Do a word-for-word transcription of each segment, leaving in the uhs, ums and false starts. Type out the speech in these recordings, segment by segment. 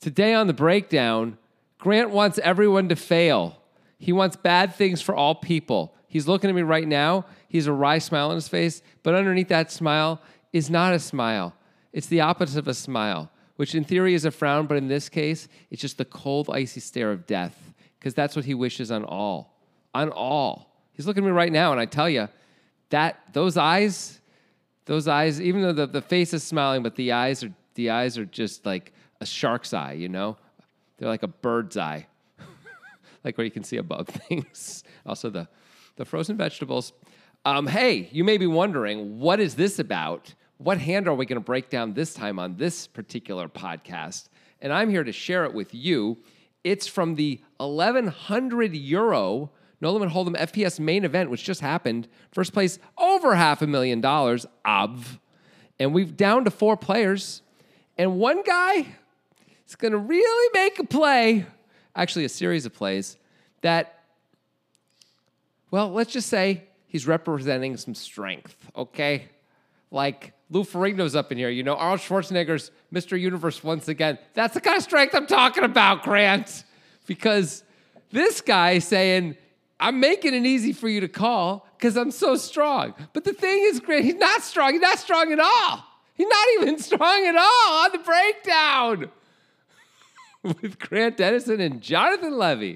Today on the breakdown, Grant wants everyone to fail. He wants bad things for all people. He's looking at me right now. He has a wry smile on his face, but underneath that smile is not a smile. It's the opposite of a smile, which in theory is a frown, but in this case, it's just the cold, icy stare of death, because that's what he wishes on all. On all. He's looking at me right now, and I tell you, that those eyes, those eyes, even though the, the face is smiling, but the eyes are the eyes are just like a shark's eye, you know? They're like a bird's eye. Like where you can see above things. Also the, the frozen vegetables. Um, hey, you may be wondering, what is this about? What hand are we going to break down this time on this particular podcast? And I'm here to share it with you. It's from the eleven hundred euro No Limit Hold'em F P S main event, which just happened. First place, over half a million dollars. Obv. And we've down to four players. And one guy is going to really make a play, actually a series of plays, that, well, let's just say he's representing some strength, okay? Like Lou Ferrigno's up in here. You know, Arnold Schwarzenegger's Mister Universe once again. That's the kind of strength I'm talking about, Grant. Because this guy is saying, I'm making it easy for you to call because I'm so strong. But the thing is, Grant, he's not strong. He's not strong at all. He's not even strong at all on the breakdown. With Grant Dennison and Jonathan Levy.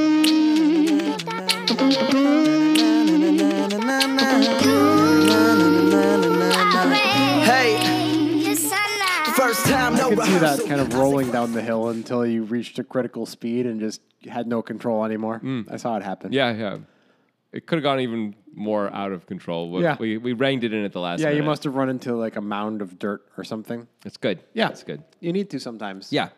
First time, no I could see that kind of rolling down the hill until you reached a critical speed and just had no control anymore. Mm. I saw it happen. Yeah, yeah. It could have gone even more out of control. We, yeah. we, we ranged it in at the last Yeah, minute. you must have run into like a mound of dirt or something. It's good. Yeah. It's good. You need to sometimes. Yeah.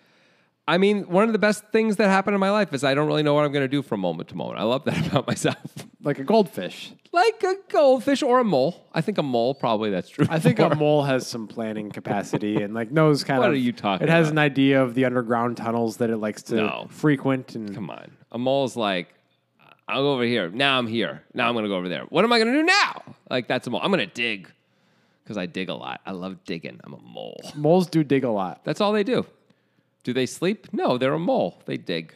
I mean, one of the best things that happened in my life is I don't really know what I'm going to do from moment to moment. I love that about myself. Like a goldfish. Like a goldfish or a mole. I think a mole, probably that's true. I think a mole has some planning capacity and like knows kind what of... What are you talking It has about? an idea of the underground tunnels that it likes to no. frequent. And Come on. A mole's like, I'll go over here. Now I'm here. Now I'm going to go over there. What am I going to do now? Like, that's a mole. I'm going to dig. Because I dig a lot. I love digging. I'm a mole. Moles do dig a lot. That's all they do. Do they sleep? No, they're a mole. They dig.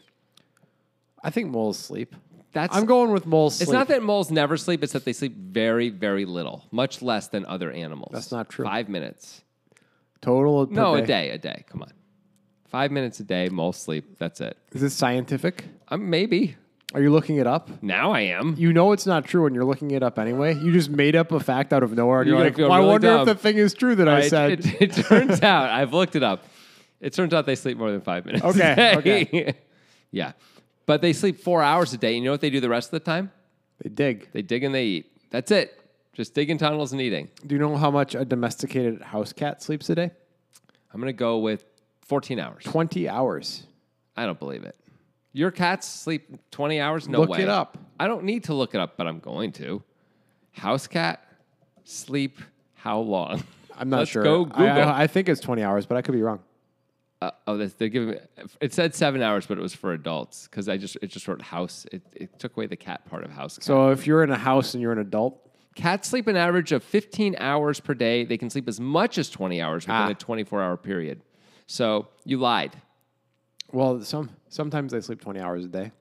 I think moles sleep. That's, I'm going with moles sleep. It's not that moles never sleep. It's that they sleep very, very little. Much less than other animals. That's not true. Five minutes. Total per No, day. a day. A day. Come on. Five minutes a day, moles sleep. That's it. Is this scientific? Um, maybe. Are you looking it up? Now I am. You know it's not true and you're looking it up anyway. You just made up a fact out of nowhere and You're you're, like, feel well, really I wonder dumb. if the thing is true that All I right, said. It, it, it turns out, I've looked it up. It turns out they sleep more than five minutes Okay, a day. okay. Yeah. But they sleep four hours a day. You know what they do the rest of the time? They dig. They dig and they eat. That's it. Just digging tunnels and eating. Do you know how much a domesticated house cat sleeps a day? I'm going to go with fourteen hours. twenty hours. I don't believe it. Your cats sleep twenty hours? No Look way. it up. I don't need to look it up, but I'm going to. House cat sleep how long? I'm not Let's sure. go Google. I, I, I think it's twenty hours, but I could be wrong. Uh, oh, they're, they're giving me. It said seven hours, but it was for adults because I just it just wrote house. It, it took away the cat part of house. Cat. So if you're in a house and you're an adult, Cats sleep an average of fifteen hours per day. They can sleep as much as twenty hours within Ah. a twenty-four hour period. So you lied. well, some sometimes they sleep twenty hours a day.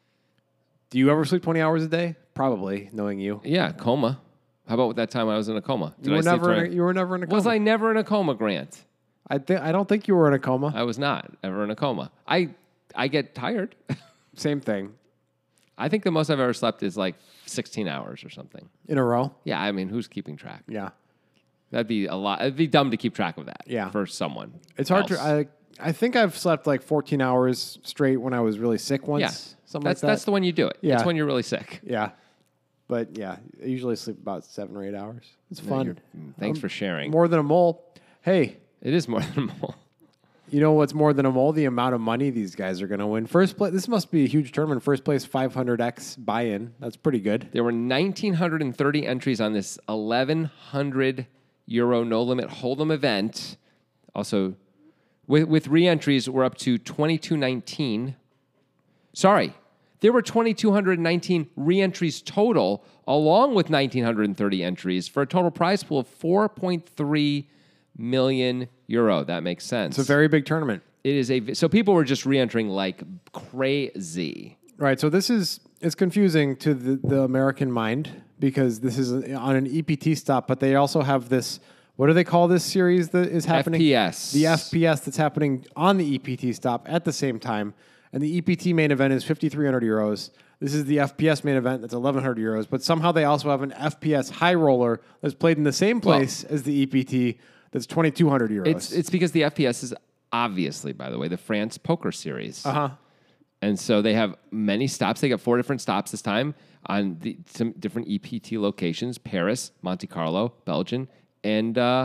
Do you ever sleep twenty hours a day? Probably, knowing you. Yeah, coma. How about that time I was in a coma? Did You I were sleep never. In twenty a, you were never in a coma. Was I never in a coma, Grant? I think. I don't think you were in a coma. I was not ever in a coma. I I get tired. Same thing. I think the most I've ever slept is like sixteen hours or something. In a row. Yeah, I mean, who's keeping track? Yeah. That'd be a lot. It'd be dumb to keep track of that. Yeah. For someone. It's hard else. to. I I think I've slept like fourteen hours straight when I was really sick once. Yeah. Something That's like that. that's the one you do it. Yeah. That's when you're really sick. Yeah. But yeah, I usually sleep about seven or eight hours. It's No, fun. you're- Thanks Um, for sharing. More than a mole. Hey, It is more than a mole. you know what's more than a mole? The amount of money these guys are going to win. First place. This must be a huge tournament. First place, five hundred x buy-in. That's pretty good. There were one thousand nine hundred thirty entries on this eleven hundred euro no limit hold'em event. Also, with with re-entries, we're up to twenty-two nineteen. Sorry, there were twenty-two nineteen re-entries total, along with one thousand nine hundred thirty entries, for a total prize pool of four point three million euro. That makes sense. It's a very big tournament. It is a so people were just re-entering like crazy. Right. So this is it's confusing to the, the American mind because this is on an E P T stop, but they also have this. What do they call this series that is happening? F P S. The F P S that's happening on the E P T stop at the same time. And the E P T main event is fifty-three hundred euros. This is the F P S main event that's eleven hundred euros. But somehow they also have an F P S high roller that's played in the same place well, as the E P T that's twenty-two hundred euros. It's, it's because the F P S is obviously, by the way, the France Poker Series. Uh-huh. And so they have many stops. They got four different stops this time on the, some different E P T locations: Paris, Monte Carlo, Belgium, and uh,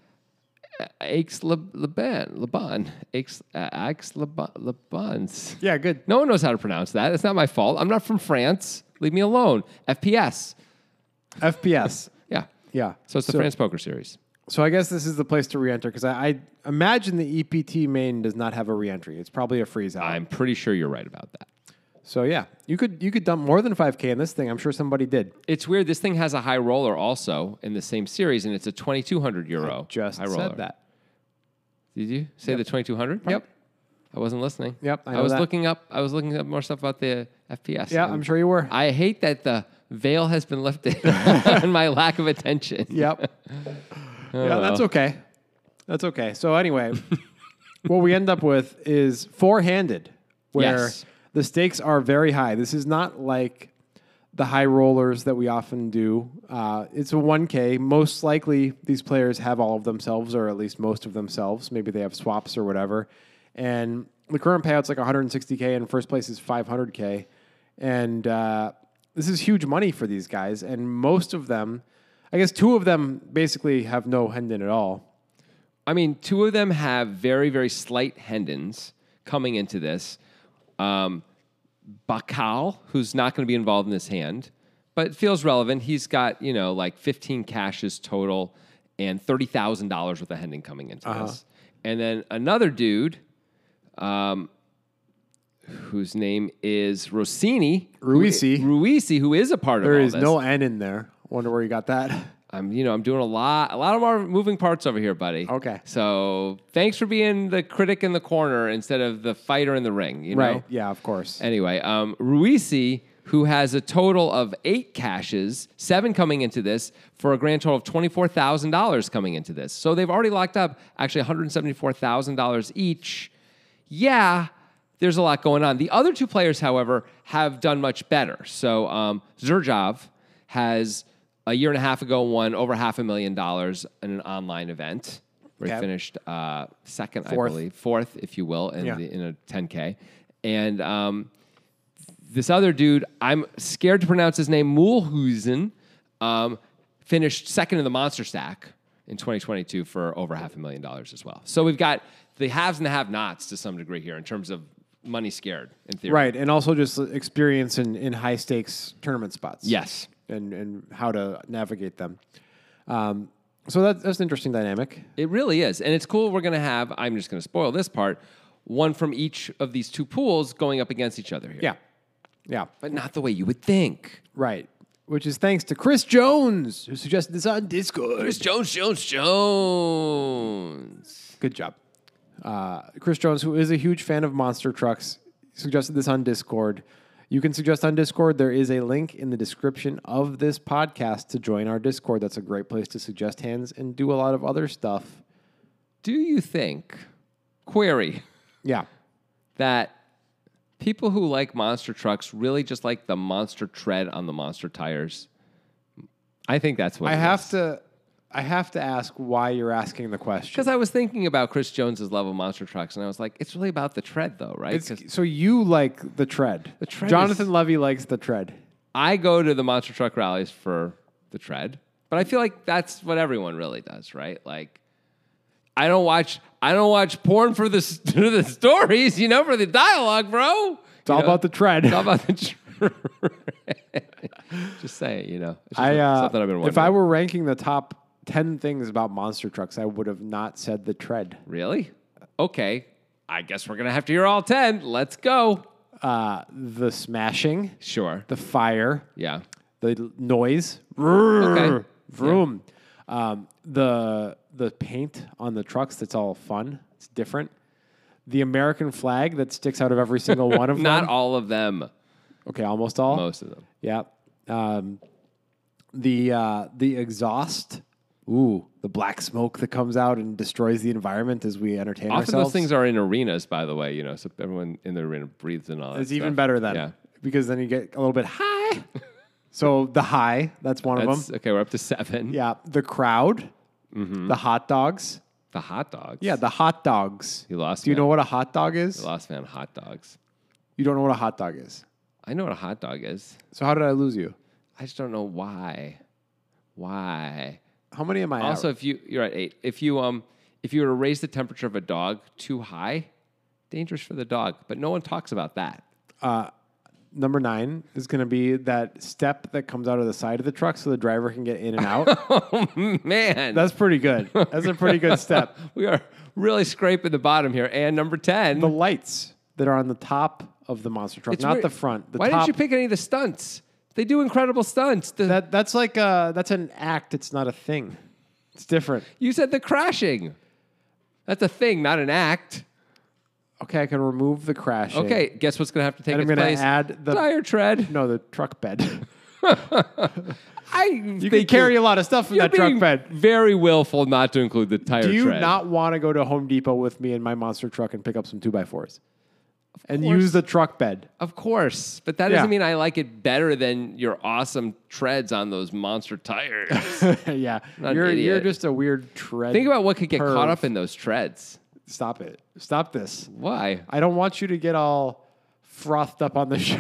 Aix-les-Bains. Leban. Aix-les-Bains. Yeah, good. No one knows how to pronounce that. It's not my fault. I'm not from France. Leave me alone. F P S. F P S. Yeah. Yeah. So it's the so, France Poker Series. So I guess this is the place to re-enter because I, I imagine the E P T main does not have a re-entry. It's probably a freeze out. I'm pretty sure you're right about that. So yeah, you could you could dump more than five K in this thing. I'm sure somebody did. It's weird. This thing has a high roller also in the same series, and it's a twenty-two hundred euro I just high roller. said that. Did you say Yep. the twenty-two hundred? Yep. I wasn't listening. Yep, I I, know was that. looking up. I was looking up more stuff about the F P S. Yeah, I'm sure you were. I hate that the veil has been lifted on my lack of attention. Yep. Oh, yeah, that's well. okay. That's okay. So anyway, what we end up with is four-handed, where Yes. the stakes are very high. This is not like the high rollers that we often do. Uh, it's a one K. Most likely, these players have all of themselves, or at least most of themselves. Maybe they have swaps or whatever. And the current payout's like one hundred sixty K, and first place is five hundred K. And uh, this is huge money for these guys. And most of them, I guess two of them basically have no Hendon at all. I mean, two of them have very, very slight Hendons coming into this. Um, Bakal, who's not going to be involved in this hand, but feels relevant. He's got, you know, like fifteen cashes total and thirty thousand dollars worth of Hendon coming into Uh-huh. this. And then another dude, um, whose name is Rossini. Ruisi. Who, Ruisi, who is a part There of all is this. no N in there. Wonder where you got that. I'm, you know, I'm doing a lot, a lot of more moving parts over here, buddy. Okay. So thanks for being the critic in the corner instead of the fighter in the ring. You know? Right. Yeah, of course. Anyway, um, Ruisi, who has a total of eight cashes, seven coming into this, for a grand total of twenty-four thousand dollars coming into this. So they've already locked up actually one hundred seventy-four thousand dollars each. Yeah, there's a lot going on. The other two players, however, have done much better. So um, Zurjov has a year and a half ago won over half a million dollars in an online event where Okay. he finished uh, second, Fourth. I believe, fourth, if you will, in, Yeah. the, in a ten K. And um, this other dude, I'm scared to pronounce his name, Mulhusen, um, finished second in the Monster Stack in twenty twenty-two for over half a million dollars as well. So we've got the haves and the have-nots to some degree here in terms of money scared, in theory. Right. And also just experience in, in high stakes tournament spots. Yes. And, and how to navigate them. Um, so that, that's an interesting dynamic. It really is. And it's cool. We're going to have, I'm just going to spoil this part, one from each of these two pools going up against each other here. Yeah. Yeah. But not the way you would think. Right. Which is thanks to Chris Jones, who suggested this on Discord. Chris Jones, Jones, Jones. Good job. Uh, Chris Jones, who is a huge fan of monster trucks, suggested this on Discord. You can suggest on Discord. There is a link in the description of this podcast to join our Discord. That's a great place to suggest hands and do a lot of other stuff. Do you think, query, Yeah. that people who like monster trucks really just like the monster tread on the monster tires? I think that's what I it have is. to I have to ask why you're asking the question. Because I was thinking about Chris Jones's love of monster trucks, and I was like, it's really about the tread, though, right? It's, 'Cause so you like the tread. The tread Jonathan is- Levy likes the tread. I go to the monster truck rallies for the tread, but I feel like that's what everyone really does, right? Like, I don't watch, I don't watch porn for the s- for the stories, you know, for the dialogue, bro. It's all about the tread. It's all about the tread. Just saying, you know. It's just I uh, something I've been wondering. if I were ranking the top ten things about monster trucks, I would have not said the tread. really okay, I guess we're gonna have to hear all ten. Let's go. Uh, the smashing, Sure. the fire, Yeah. the l- noise, Okay. vroom, um, the the paint on the trucks. That's all fun. It's different. the American flag that sticks out of every single one of Not them. all of them. Okay, almost all. Most of them. Yeah. Um, the uh, the exhaust. Ooh, the black smoke that comes out and destroys the environment as we entertain Often ourselves. those things are in arenas, by the way. You know, so everyone in the arena breathes and all that. It's even stuff. better then, Yeah. because then you get a little bit high. So the high, that's one That's, of them. okay, we're up to seven. Yeah, the crowd, the hot dogs. The hot dogs. Yeah, the hot dogs. You lost Do you me. know what a hot dog is? You lost me on hot dogs. You don't know what a hot dog is. I know what a hot dog is. So how did I lose you? I just don't know why. Why? How many am I Also, at? if you you're at eight, if you um if you were to raise the temperature of a dog too high, dangerous for the dog. But no one talks about that. Number nine is going to be that step that comes out of the side of the truck so the driver can get in and out. Oh man, That's pretty good. That's a pretty good step. we are really scraping the bottom here. And number ten, The lights that are on the top of the monster truck, It's not weird. the front. The Why top, didn't you pick any of the stunts? They do incredible stunts. The, That that's like uh that's an act. It's not a thing. It's different. you said the crashing. That's a thing, not an act. Okay, I can remove the crashing. Okay, guess what's going to have to take And I'm its gonna place? add the- tire tread. No, the truck bed. I You can carry a lot of stuff in You're that truck being bed. very willful not to include the tire Do you tread. not want to go to Home Depot with me in my monster truck and pick up some two by fours? And course. use the truck bed. Of course, but that Yeah. doesn't mean I like it better than your awesome treads on those monster tires. Yeah. Not an You're you're idiot. just a weird tread. Think about what could get perv. caught up in those treads. Stop it. Stop this. Why? I don't want you to get all frothed up on the show.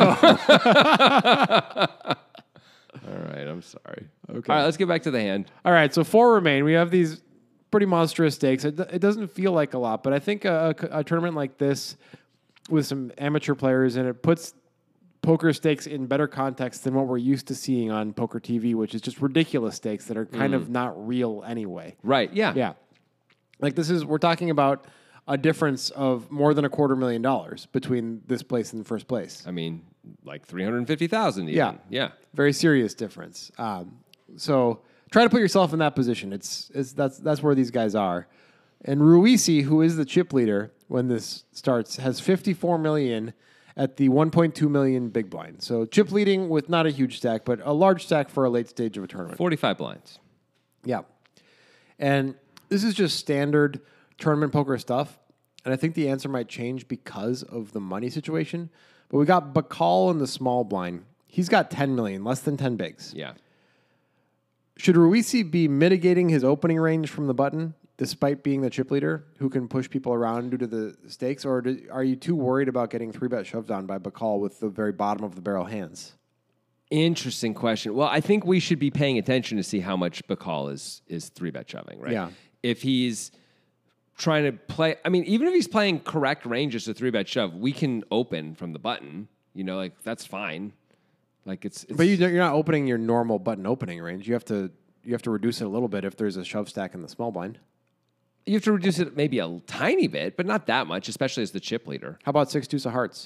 All right, I'm sorry. Okay. All right, let's get back to the hand. All right, so four remain. We have these pretty monstrous stakes. It, it doesn't feel like a lot, but I think a, a, a tournament like this with some amateur players and it puts poker stakes in better context than what we're used to seeing on poker T V, which is just ridiculous stakes that are kind of not real anyway. Right, yeah. Yeah. Like this is, we're talking about a difference of more than a quarter million dollars between this place and first place. I mean, like three hundred fifty thousand even. Yeah. Yeah. Very serious difference. Um, so try to put yourself in that position. It's, it's that's that's where these guys are. And Ruisi, who is the chip leader when this starts, has fifty-four million at the one point two million big blind. So chip leading with not a huge stack, but a large stack for a late stage of a tournament. forty-five blinds. Yeah. And this is just standard tournament poker stuff. And I think the answer might change because of the money situation. But we got Bacall in the small blind. He's got ten million, less than ten bigs. Yeah. Should Ruisi be mitigating his opening range from the button, despite being the chip leader who can push people around due to the stakes? Or do, are you too worried about getting three-bet shoved on by Bacall with the very bottom of the barrel hands? Interesting question. Well, I think we should be paying attention to see how much Bacall is is three bet shoving, right? Yeah. If he's trying to play, I mean, even if he's playing correct ranges to three bet shove, we can open from the button. You know, like that's fine. Like it's, it's But you, you're not opening your normal button opening range. You have to you have to reduce it a little bit if there's a shove stack in the small blind. you have to reduce it maybe a tiny bit, but not that much, especially as the chip leader. How about six deuce of hearts?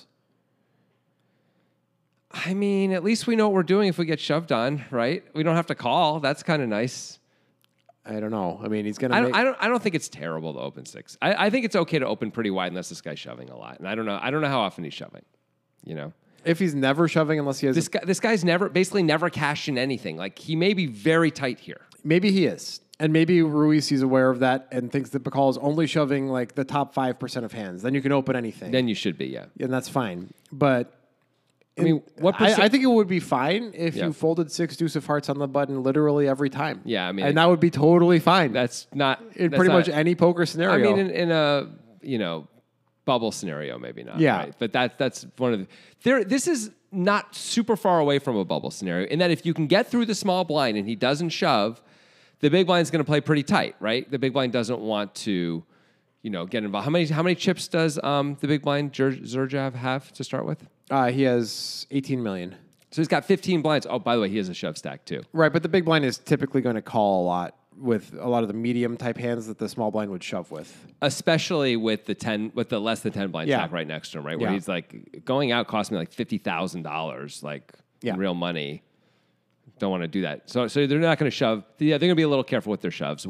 I mean, at least we know what we're doing if we get shoved on, right? We don't have to call. That's kind of nice. I don't know. I mean, he's going I to don't, make... I don't. I don't think it's terrible to open six. I, I think it's okay to open pretty wide unless this guy's shoving a lot. And I don't know. I don't know how often he's shoving. You know, if he's never shoving unless he has... this guy. This guy's never basically never cashed in anything. Like he may be very tight here. Maybe he is. And maybe Ruiz is aware of that and thinks that Bacall is only shoving like the top five percent of hands. Then you can open anything. Then you should be, yeah. and that's fine. But... I mean, what I, percent? I think it would be fine if Yeah. you folded six deuce of hearts on the button literally every time. Yeah, I mean, and that would be totally fine. that's not in that's pretty not- much any poker scenario. I mean, in, in a you know bubble scenario, maybe not. Yeah. right? But that's that's one of the there. This is not super far away from a bubble scenario in that if you can get through the small blind and he doesn't shove, the big blind's going to play pretty tight, right? The big blind doesn't want to, you know, get involved. How many how many chips does um, the big blind Zer- Zerjav have to start with? uh, he has eighteen million. So he's got fifteen blinds. Oh, by the way, he has a shove stack too. Right, but the big blind is typically going to call a lot with a lot of the medium type hands that the small blind would shove with. Especially with the ten, with the less than ten blind Yeah. stack right next to him, right? Where Yeah. he's like going out cost me like fifty thousand dollars, like Yeah. in real money. Don't want to do that. So, so they're not going to shove. Yeah, they're going to be a little careful with their shoves. With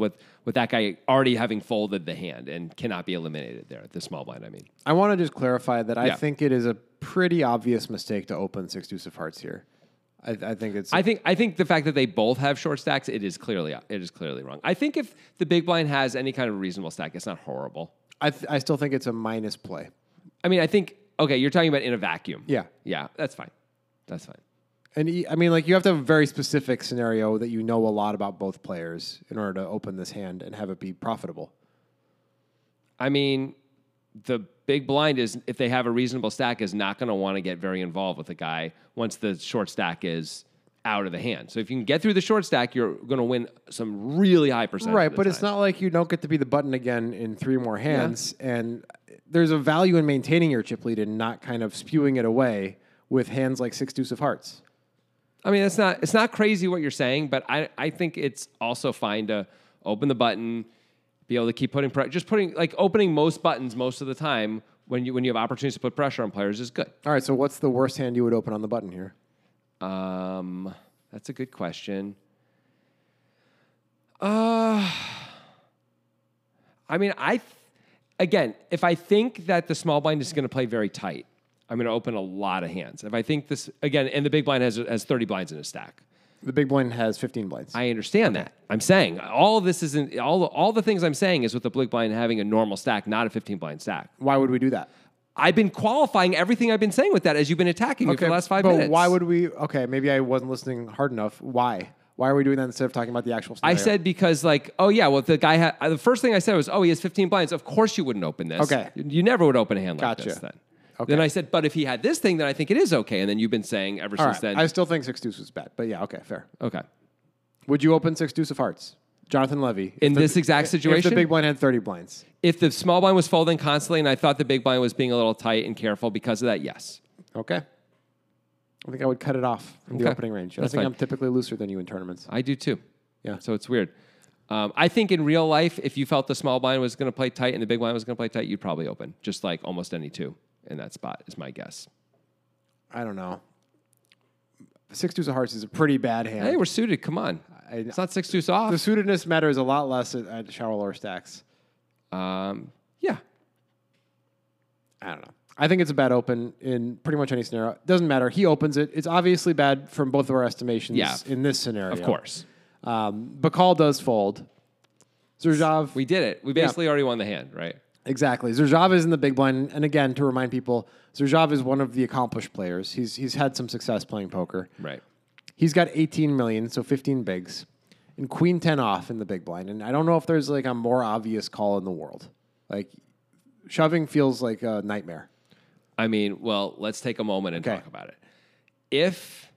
with that guy already having folded the hand and cannot be eliminated there at the small blind. I mean, I want to just clarify that I Yeah. think it is a pretty obvious mistake to open six deuce of hearts here. I, I think it's. I think I think the fact that they both have short stacks, it is clearly it is clearly wrong. I think if the big blind has any kind of reasonable stack, it's not horrible. I, th- I still think it's a minus play. I mean, I think okay, you're talking about in a vacuum. Yeah. yeah, that's fine. That's fine. And he- I mean, like you have to have a very specific scenario that you know a lot about both players in order to open this hand and have it be profitable. I mean, the big blind is if they have a reasonable stack is not going to want to get very involved with a guy once the short stack is out of the hand. So if you can get through the short stack, you're going to win some really high percentage. Right, of the but it's time. not like you don't get to be the button again in three more hands. And there's a value in maintaining your chip lead and not kind of spewing it away with hands like six deuce of hearts. I mean, it's not it's not crazy what you're saying, but I, I think it's also fine to open the button, be able to keep putting pressure. Just putting like opening most buttons most of the time when you when you have opportunities to put pressure on players is good. All right, so what's the worst hand you would open on the button here? Um, that's a good question. Uh, I mean, I th- again, if I think that the small blind is going to play very tight, I'm going to open a lot of hands. If I think this again, and the big blind has has thirty blinds in a stack. The big blind has fifteen blinds. I understand that. I'm saying all of this isn't all all the things I'm saying is with the big blind having a normal stack, not a fifteen blind stack. Why would we do that? I've been qualifying everything I've been saying with that as you've been attacking me for the last five but minutes. why would we? Okay, maybe I wasn't listening hard enough. Why? Why are we doing that instead of talking about the actual I scenario? said because like, oh yeah, well the guy had the first thing I said was, oh, he has fifteen blinds. Of course you wouldn't open this. Okay. You, you never would open a hand like Gotcha. this then. Okay. Then I said, but if he had this thing, then I think it is okay. And then you've been saying ever All since right, then. I still think six deuce was bad, but yeah, okay, fair. okay. Would you open six deuce of hearts, Jonathan Levy? if In the- this exact If situation? the big blind had thirty blinds. If the small blind was folding constantly and I thought the big blind was being a little tight and careful because of that, yes. Okay. I think I would cut it off from the Okay. opening range. I That's think fine. I'm typically looser than you in tournaments. I do too. Yeah. So it's weird. Um, I think in real life, if you felt the small blind was going to play tight and the big blind was going to play tight, you'd probably open, just like almost any two in that spot is my guess. I don't know. Six deuce of hearts is a pretty bad hand. Hey, we're suited. Come on. I- It's not six deuce off. the suitedness matters a lot less at, at shallow lower stacks. Um, yeah. I don't know. I think it's a bad open in pretty much any scenario. It doesn't matter. He opens it. It's obviously bad from both of our estimations Yeah. in this scenario. Of course. Um, Bakal does fold. Zurjov. We did it. We basically already won the hand, right? Exactly. Zurjov is in the big blind. And again, to remind people, Zurjov is one of the accomplished players. He's, he's had some success playing poker. Right. He's got eighteen million, so fifteen bigs, and queen ten off in the big blind. And I don't know if there's like a more obvious call in the world. Like shoving feels like a nightmare. I mean, well, let's take a moment and Okay. talk about it. If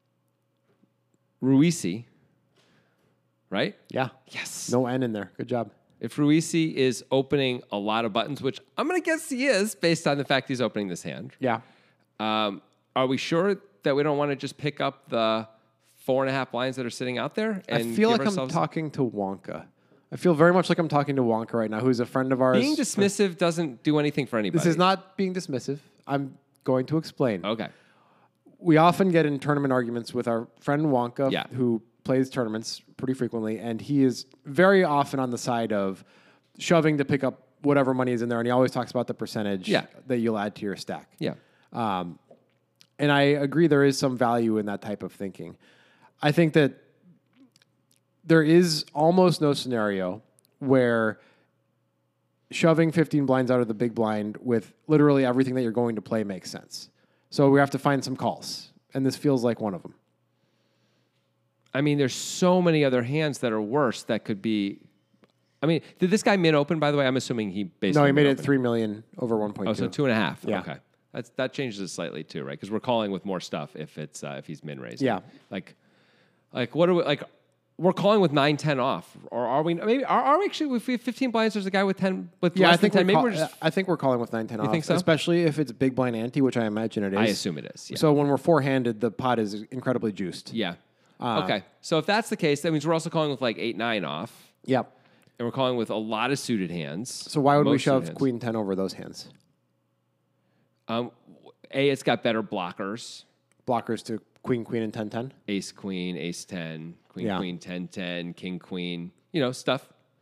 Ruisi, right? Yeah. Yes. No N in there. Good job. If Ruisi is opening a lot of buttons, which I'm going to guess he is based on the fact he's opening this hand, Yeah. um, are we sure that we don't want to just pick up the four and a half blinds that are sitting out there? I And feel give like I'm ourselves- talking to Wonka. I feel very much like I'm talking to Wonka right now, who's a friend of ours. Being dismissive doesn't do anything for anybody. This is not being dismissive. I'm going to explain. Okay. We often get in tournament arguments with our friend Wonka, Yeah. who plays tournaments pretty frequently, and he is very often on the side of shoving to pick up whatever money is in there, and he always talks about the percentage Yeah. that you'll add to your stack. Yeah. Um, and I agree there is some value in that type of thinking. I think that there is almost no scenario where shoving fifteen blinds out of the big blind with literally everything that you're going to play makes sense. So we have to find some calls, and this feels like one of them. I mean, there's so many other hands that are worse that could be. I mean, did this guy min open, by the way? I'm assuming he basically. No, he made it min-opened. three million over one point two. Oh, so two and a half. Yeah. Okay. That's, that changes it slightly too, right? Because we're calling with more stuff if it's uh, if he's min raising. Yeah. Like, like what are we like? We're calling with nine ten off, or are we? Maybe are, are we actually? If we have fifteen blinds, there's a guy with ten with Yeah, less I think than ten. we're Maybe call- we're just. I think we're calling with nine ten off. think so? Especially if it's big blind ante, which I imagine it is. I assume it is. Yeah. So when we're four handed, the pot is incredibly juiced. yeah. Uh, okay. So if that's the case, that means we're also calling with like eight nine off, Yep. and we're calling with a lot of suited hands. So why would we Most suited shove hands. queen ten over those hands? Um, A, it's got better blockers. Blockers to queen, queen, and ten ten. Ace, queen, ace ten, queen, Yeah. queen, ten ten, king, queen, you know, stuff.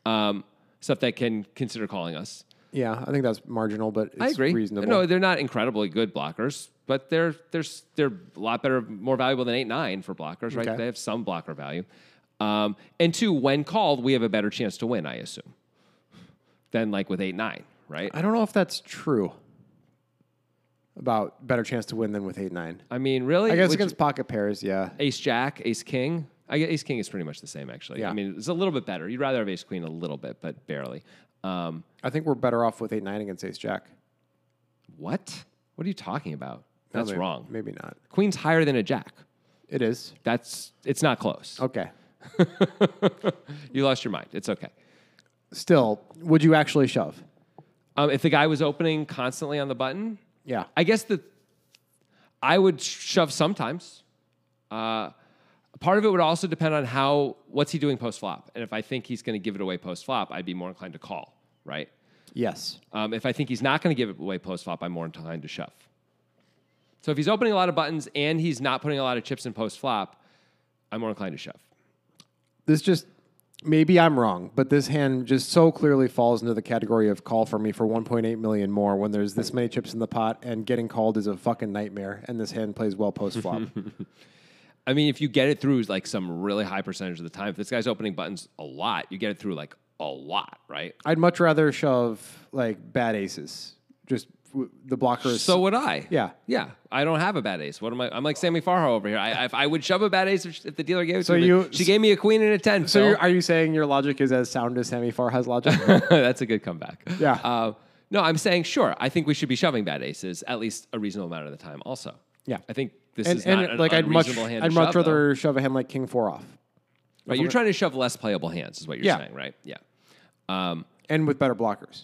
Um, stuff that can consider calling us. Yeah, I think that's marginal, but it's I agree. reasonable. No, they're not incredibly good blockers, but they're they're they're a lot better, more valuable than eight nine for blockers, right? Okay. They have some blocker value. Um, and two, when called, we have a better chance to win, I assume, than like with eight nine, right? I don't know if that's true about better chance to win than with eight nine. I mean, really, I guess Would against you- pocket pairs, yeah. ace jack, ace king. I guess ace king is pretty much the same, actually. Yeah. I mean, it's a little bit better. You'd rather have ace queen a little bit, but barely. Um, I think we're better off with eight nine against ace jack. what? What are you talking about? No, That's maybe- wrong. Maybe not. Queen's higher than a jack. It is. That's it's not close. Okay. You lost your mind. It's okay. Still, would you actually shove? Um, if the guy was opening constantly on the button, Yeah. I guess that I would shove sometimes. Uh, part of it would also depend on how what's he doing post flop, and if I think he's going to give it away post flop, I'd be more inclined to call. Right. Yes. Um, if I think he's not going to give it away post flop, I'm more inclined to shove. So if he's opening a lot of buttons and he's not putting a lot of chips in post flop, I'm more inclined to shove. This just, maybe I'm wrong, but this hand just so clearly falls into the category of call for me for one point eight million more when there's this many chips in the pot, and getting called is a fucking nightmare, and this hand plays well post flop. I mean, if you get it through like some really high percentage of the time, if this guy's opening buttons a lot, you get it through like a lot, right? I'd much rather shove like bad aces. Just w- the blocker is So would I. Yeah. Yeah. I don't have a bad ace. What am I? I'm like Sammy Farho over here. I, if I would shove a bad ace if, if the dealer gave it So to me. you- She gave me a queen and a ten. So Phil. you're, are you saying your logic is as sound as Sammy Farha's logic? That's a good comeback. Yeah. Uh, no, I'm saying sure. I think we should be shoving bad aces at least a reasonable amount of the time. Also. Yeah. I think this and is not and an like I'd much unreasonable hand. I'd to much shove, though. rather shove a hand like king four off. Right, you're trying to shove less playable hands, is what you're Yeah. saying, right? Yeah. Um, And with better blockers.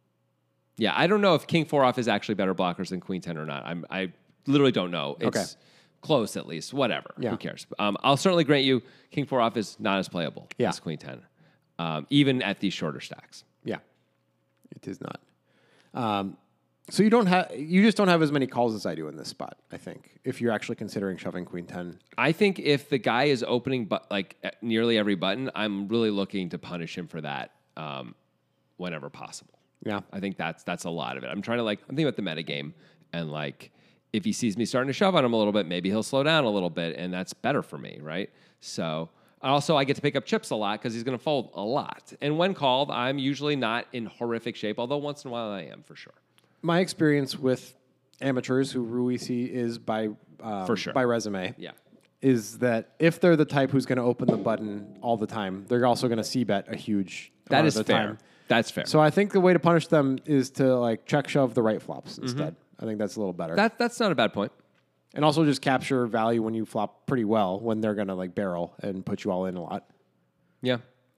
yeah, I don't know if king four off is actually better blockers than queen ten or not. I'm, I literally don't know. It's Okay. close at least. Whatever. Yeah. Who cares? Um, I'll certainly grant you king four off is not as playable Yeah. as queen ten, um, even at these shorter stacks. Yeah, it is not. Um, so you don't have you just don't have as many calls as I do in this spot. I think if you're actually considering shoving queen ten. I think if the guy is opening but like at nearly every button, I'm really looking to punish him for that um, whenever possible. Yeah, I think that's that's a lot of it. I'm trying to like I'm thinking about the metagame and like if he sees me starting to shove on him a little bit, maybe he'll slow down a little bit, and that's better for me, right? So also I get to pick up chips a lot because he's going to fold a lot. And when called, I'm usually not in horrific shape, although once in a while I am for sure. my experience with amateurs who Ruisi is by um, For sure. by resume Yeah. is that if they're the type who's going to open the button all the time, they're also going to c bet a huge That amount is of the fair. time. That's fair. So I think the way to punish them is to like check shove the right flops instead. I think that's a little better. that that's not a bad point. And also just capture value when you flop pretty well when they're going to like barrel and put you all in a lot. Yeah.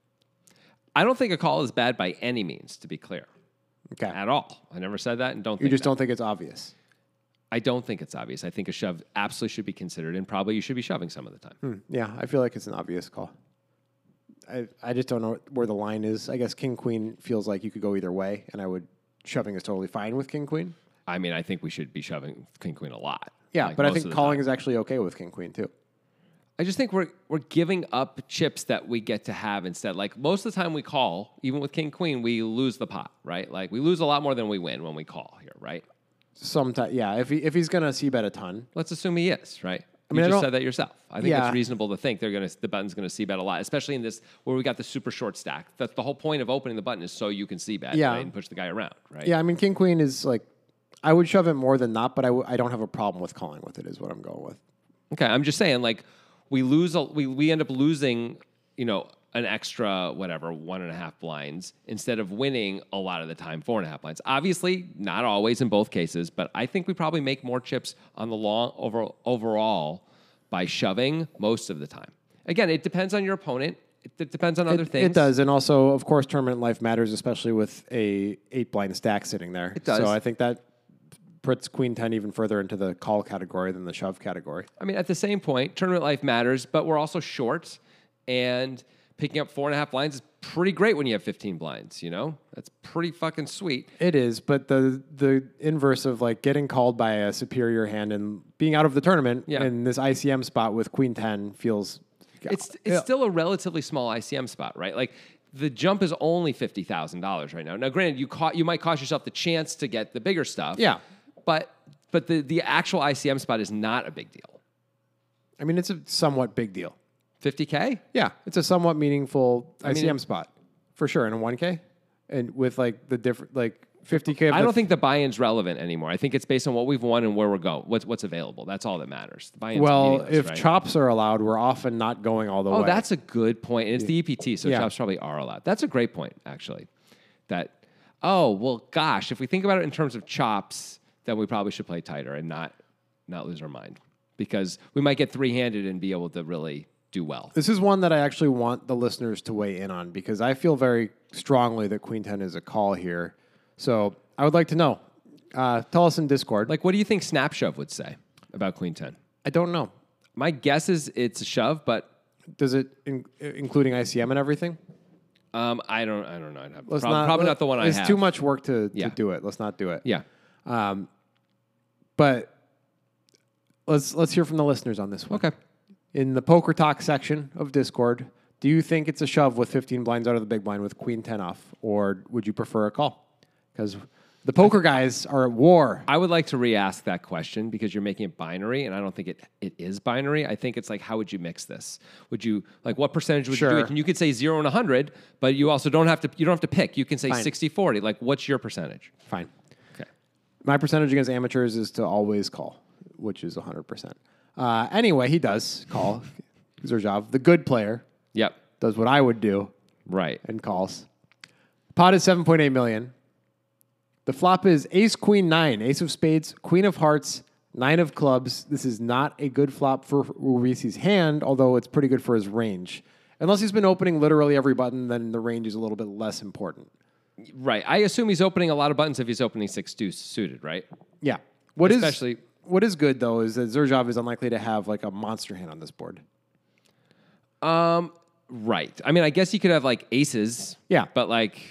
I don't think a call is bad by any means, to be clear. Okay. At all. I never said that and don't You think just that. don't think it's obvious. I don't think it's obvious. I think a shove absolutely should be considered, and probably you should be shoving some of the time. Hmm. Yeah, I feel like it's an obvious call. I I just don't know where the line is. I guess king queen feels like you could go either way, and I would shoving is totally fine with king queen. I mean, I think we should be shoving king queen a lot. Yeah, Like, but I most think of the calling time. is actually okay with king queen too. I just think we're we're giving up chips that we get to have instead. Like most of the time we call, even with king queen, we lose the pot, right? Like we lose a lot more than we win when we call here, right? Sometimes, yeah. If he if he's gonna c bet a ton, Let's assume he is, right? I mean, you I just don't- said that yourself. I think Yeah. it's reasonable to think they're gonna the button's gonna c bet a lot, especially in this where we got the super short stack. That's the whole point of opening the button is so you can c bet Yeah. right, and push the guy around, right? yeah. I mean, king queen is like, I would shove it more than not, but I, w- I don't have a problem with calling with it. Is what I'm going with. Okay, I'm just saying, like, we lose, a, we we end up losing, you know, an extra whatever one and a half blinds instead of winning a lot of the time four and a half blinds. Obviously, not always in both cases, but I think we probably make more chips on the long over overall by shoving most of the time. Again, it depends on your opponent. It, it depends on other It, things. it does, and also, of course, tournament life matters, especially with a eight blind stack sitting there. It does. So I think that puts queen ten even further into the call category than the shove category. I mean, at the same point, tournament life matters, but we're also short, and picking up four and a half blinds is pretty great when you have fifteen blinds. You know, that's pretty fucking sweet. It is, but the the inverse of like getting called by a superior hand and being out of the tournament Yeah. in this I C M spot with queen ten feels. It's it's still a relatively small I C M spot, right? Like the jump is only fifty thousand dollars right now. Now, granted, you ca- you might cost yourself the chance to get the bigger stuff. Yeah. But but the, the actual I C M spot is not a big deal. I mean, it's a somewhat big deal. fifty K? Yeah, it's a somewhat meaningful I mean, I C M spot for sure in a one K, and with like the different like fifty K. I don't think the buy-in's relevant anymore. I think it's based on what we've won and where we're going. What's what's available. That's all that matters. The buy-in's Well, meaningless, if right? chops are allowed, we're often not going all the Oh, way. that's a good point. And it's the E P T, so Yeah. chops probably are allowed. That's a great point, actually. That oh well, gosh, if we think about it in terms of chops, then we probably should play tighter and not not lose our mind because we might get three-handed and be able to really do well. This is one that I actually want the listeners to weigh in on because I feel very strongly that Queen ten is a call here. So I would like to know. Uh, tell us in Discord. Like, what do you think Snapshove would say about Queen ten? I don't know. My guess is it's a shove, but Does it in, including I C M and everything? um, I don't. I don't know. I'd have, Let's prob- not, probably let- not the one I It's have. too much work to, Yeah. to do it. Let's not do it. Yeah. Um, but let's let's hear from the listeners on this one. Okay. In the poker talk section of Discord, do you think it's a shove with fifteen blinds out of the big blind with Queen ten off, or would you prefer a call? Because the poker guys are at war. I would like to re-ask that question because you're making it binary, and I don't think it, it is binary. I think it's like, how would you mix this? Would you like what percentage would you do Sure. it? And you could say zero and a hundred, but you also don't have to. You don't have to pick. You can say Fine. sixty forty. Like, what's your percentage? Fine. Okay. My percentage against amateurs is to always call, which is one hundred percent. Uh, anyway, he does call. Zurjov, the good player, Yep. does what I would do Right. and calls. Pot is seven point eight million. The flop is ace, queen, nine, ace of spades, queen of hearts, nine of clubs. This is not a good flop for Ruizzi's hand, although it's pretty good for his range. Unless he's been opening literally every button, then the range is a little bit less important. Right. I assume he's opening a lot of buttons if he's opening six deuce suited, right? Yeah. What is Especially- what is good though is that Zurjov is unlikely to have like a monster hand on this board. Um. Right. I mean, I guess you could have like aces. Yeah. But like,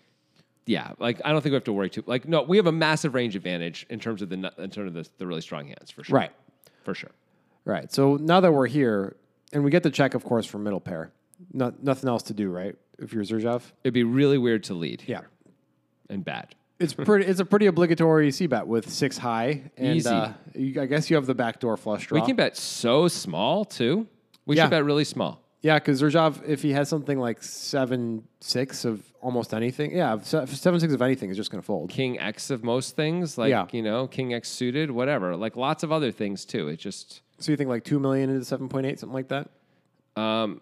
yeah, like I don't think we have to worry too. Like, no, we have a massive range advantage in terms of the nu- in terms of the, the really strong hands for sure. Right. For sure. Right. So now that we're here, and we get the check, of course, for middle pair. No, nothing else to do, right? If you're Zurjov. It'd be really weird to lead. Yeah. Here and bad. It's pretty. It's a pretty obligatory C bet with six high, and Easy. Uh, you, I guess you have the backdoor flush draw. We can bet so small too. We Yeah. should bet really small. Yeah, because Zurjov, if he has something like seven six of almost anything, yeah, if se- if seven six of anything is just going to fold. King X of most things, like Yeah. you know, King X suited, whatever. Like lots of other things too. It just, So you think like two million into seven point eight, something like that? um,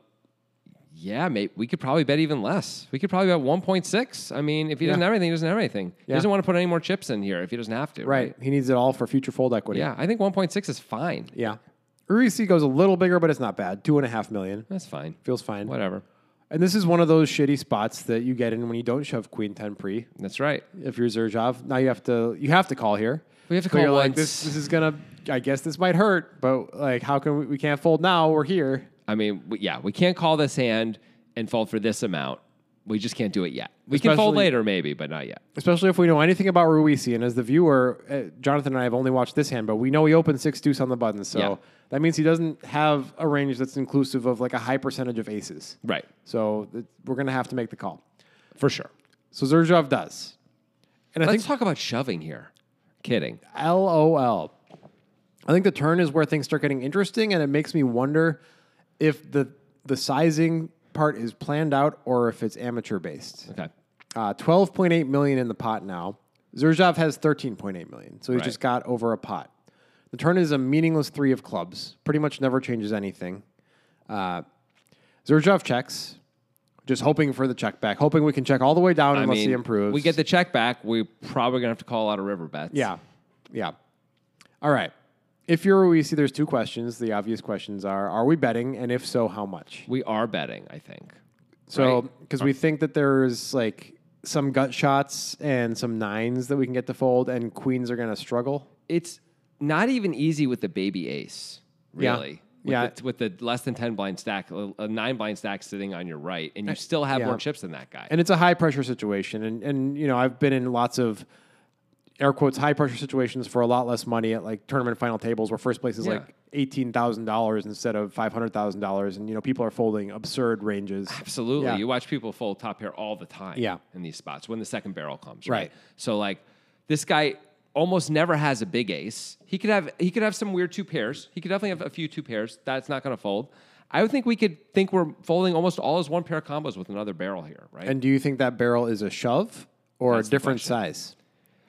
yeah, mate. We could probably bet even less. We could probably bet one point six. I mean, if he doesn't Yeah. have anything, he doesn't have anything. He Yeah. doesn't want to put any more chips in here if he doesn't have to. Right. He needs it all for future fold equity. Yeah, I think one point six is fine. Yeah. Uric goes a little bigger, but it's not bad. Two and a half million. That's fine. Feels fine. Whatever. And this is one of those shitty spots that you get in when you don't shove queen ten pre. That's right. If you're Zurjov, now you have to you have to call here. We have to But call you're like once. this. This is gonna. I guess this might hurt, but like, how can we? We can't fold now. We're here. I mean, we, yeah, we can't call this hand and fold for this amount. We just can't do it yet. We can fold Especially- later, maybe, but not yet. Especially if we know anything about Ruizzi. And as the viewer, uh, Jonathan and I have only watched this hand, but we know he opened six deuce on the button. So Yeah. that means he doesn't have a range that's inclusive of like a high percentage of aces. Right. So th- we're gonna have to make the call. For sure. So Zurjov does. And I Let's think talk about shoving here. Kidding. L O L. I think the turn is where things start getting interesting, and it makes me wonder if the the sizing part is planned out or if it's amateur based. Okay. Uh, twelve point eight million in the pot now. Zurjov has thirteen point eight million, so he's Right. just got over a pot. The turn is a meaningless three of clubs. Pretty much never changes anything. Uh, Zurjov checks, just hoping for the check back, hoping we can check all the way down I unless mean, he improves. we get the check back. We're probably going to have to call out of river bets. Yeah. Yeah. All right. If you're Ruizzi, there's two questions. The obvious questions are, are we betting? And if so, how much? We are betting, I think. So, Right. because we think that there's like some gut shots and some nines that we can get to fold, and queens are going to struggle. It's not even easy with the baby ace, Yeah. really. With Yeah. The, with the less than ten blind stack, a a nine blind stack sitting on your right, and you still have Yeah. more chips than that guy. And it's a high pressure situation. And, and, you know, I've been in lots of air quotes high pressure situations for a lot less money at like tournament final tables where first place is Yeah. like eighteen thousand dollars instead of five hundred thousand dollars, and you know people are folding absurd ranges. Absolutely. Yeah. You watch people fold top pair all the time Yeah. in these spots when the second barrel comes, right? Right. So like this guy almost never has a big ace. He could have he could have some weird two pairs. He could definitely have a few two pairs. That's not going to fold. I would think we could think we're folding almost all his one pair combos with another barrel here, right? And do you think that barrel is a shove or That's a the different question. size?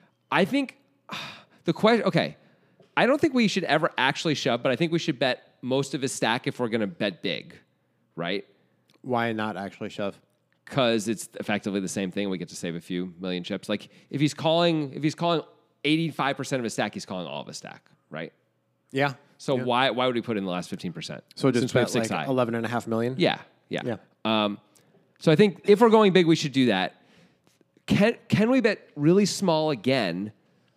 I think the question, okay, I don't think we should ever actually shove, but I think we should bet most of his stack if we're going to bet big, right? Why not actually shove? Because it's effectively the same thing. We get to save a few million chips. Like if he's calling, if he's calling eighty-five percent of his stack, he's calling all of his stack, right? Yeah. So Yeah. why why would we put in the last fifteen percent? So just Since we have bet six like high. eleven and a half million? Yeah, yeah. Yeah. Um, so I think if we're going big, we should do that. Can can we bet really small again?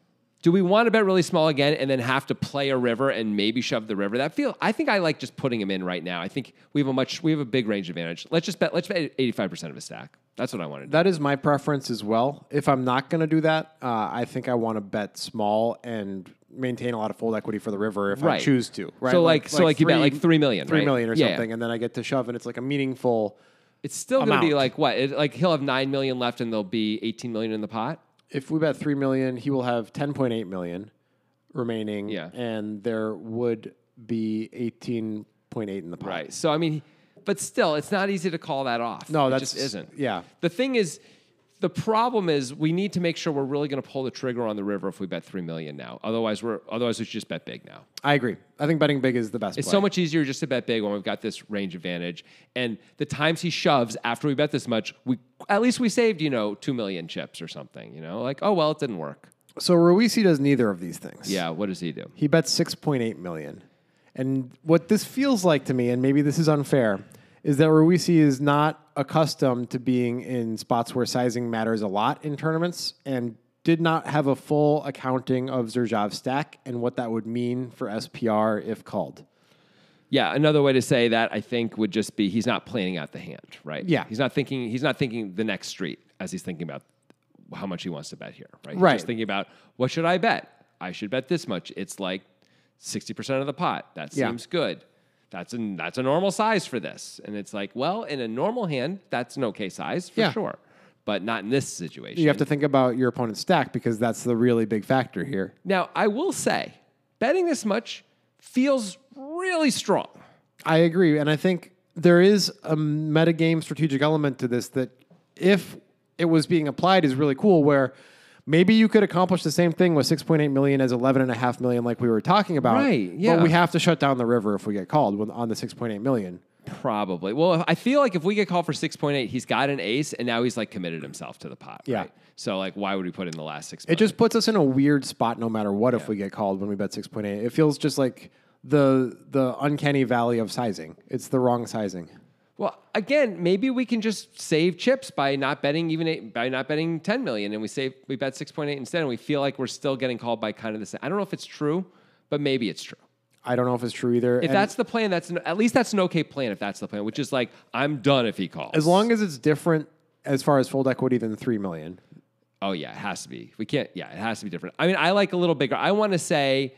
Do we want to bet really small again and then have to play a river and maybe shove the river? That feel I think I like just putting him in right now. I think we have a much we have a big range advantage. Let's just bet let's bet eighty-five percent of his stack. That's what I want to do. That is my preference as well. If I'm not going to do that, uh, I think I want to bet small and maintain a lot of fold equity for the river if I Right. choose to. Right? So like, so like you bet like three million, three right? million or Yeah, yeah. something, and then I get to shove, and it's like a meaningful. It's still going to be amount. like what? It, like he'll have nine million left and there'll be eighteen million in the pot. If we bet three million, he will have ten point eight million remaining, Yeah. and there would be eighteen point eight in the pot. Right. So I mean, but still, it's not easy to call that off. No, it that's just isn't. Yeah. The thing is, the problem is we need to make sure we're really going to pull the trigger on the river if we bet three million now. Otherwise, we're otherwise we should just bet big now. I agree. I think betting big is the best. It's play. so much easier just to bet big when we've got this range advantage. And the times he shoves after we bet this much, we at least we saved you know two million chips or something. You know, like oh well, it didn't work. So Ruisi does neither of these things. Yeah. What does he do? He bets six point eight million. And what this feels like to me, and maybe this is unfair, is that Ruisi is not accustomed to being in spots where sizing matters a lot in tournaments and did not have a full accounting of Zerjav's stack and what that would mean for S P R if called. Yeah, another way to say that I think would just be he's not planning out the hand, right? Yeah. He's not thinking he's not thinking the next street as he's thinking about how much he wants to bet here, right? He's Right. just thinking about what should I bet? I should bet this much. It's like sixty percent of the pot. That Yeah. seems good. That's a, that's a normal size for this. And it's like, well, in a normal hand, that's an okay size for Yeah. sure. But not in this situation. You have to think about your opponent's stack because that's the really big factor here. Now, I will say, betting this much feels really strong. I agree. And I think there is a metagame strategic element to this that if it was being applied is really cool, where maybe you could accomplish the same thing with six point eight million as eleven and a half million like we were talking about. Right, yeah. But we have to shut down the river if we get called when- on the six point eight million. Probably. Well, I feel like if we get called for six point eight, he's got an ace, and now he's like committed himself to the pot. Yeah. Right? So like, why would we put in the last six? It just puts us in a weird spot no matter what if we get called when we bet six point eight. It feels just like the the uncanny valley of sizing. It's the wrong sizing. Well, again, maybe we can just save chips by not betting even eight, by not betting ten million, and we save we bet six point eight instead, and we feel like we're still getting called by kind of the same. I don't know if it's true, but maybe it's true. I don't know if it's true either. If And that's the plan, that's an, at least that's an okay plan. If that's the plan, which is like I'm done if he calls. as long as it's different as far as fold equity than three million. Oh yeah, it has to be. We can't. Yeah, it has to be different. I mean, I like a little bigger. I want to say,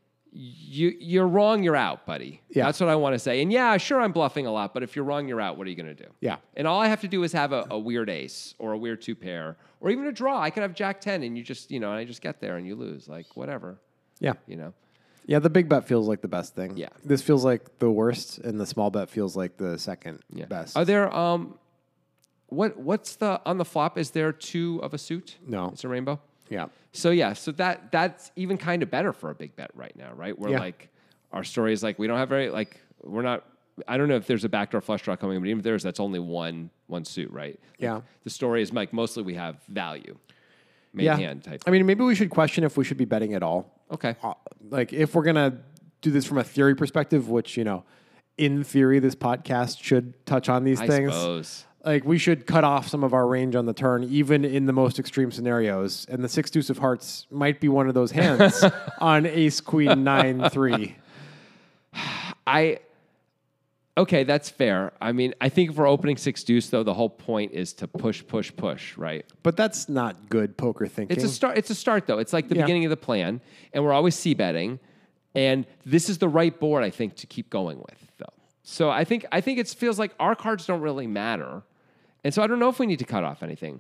you you're wrong. You're out, buddy. Yeah. That's what I want to say. And yeah, sure, I'm bluffing a lot, but if you're wrong, you're out. What are you going to do? Yeah. And all I have to do is have a, a weird ace or a weird two pair or even a draw. I could have Jack ten, and you just you know, and I just get there and you lose. Like whatever. Yeah. You know. Yeah, the big bet feels like the best thing. Yeah. This feels like the worst, and the small bet feels like the second Yeah. best. Are there um, what what's the on the flop? Is there two of a suit? No. It's a rainbow. Yeah. So yeah, so that that's even kind of better for a big bet right now, right? Where Yeah. like our story is like we don't have very like we're not. I don't know if there's a backdoor flush draw coming, but even if there's, that's only one one suit, right? Yeah. The story is like mostly we have value, main Yeah. hand type. I mean, maybe we should question if we should be betting at all. Okay. Uh, like, if we're going to do this from a theory perspective, which, you know, in theory, this podcast should touch on these I things. suppose. Like, we should cut off some of our range on the turn, even in the most extreme scenarios. And the six deuce of hearts might be one of those hands on ace, queen, nine, three. I Okay, that's fair. I mean, I think if we're opening six deuce, though, the whole point is to push, push, push, right? But that's not good poker thinking. It's a start. It's a start, though. It's like the Yeah. beginning of the plan, and we're always c betting, and this is the right board, I think, to keep going with, though. So I think I think it feels like our cards don't really matter, and so I don't know if we need to cut off anything.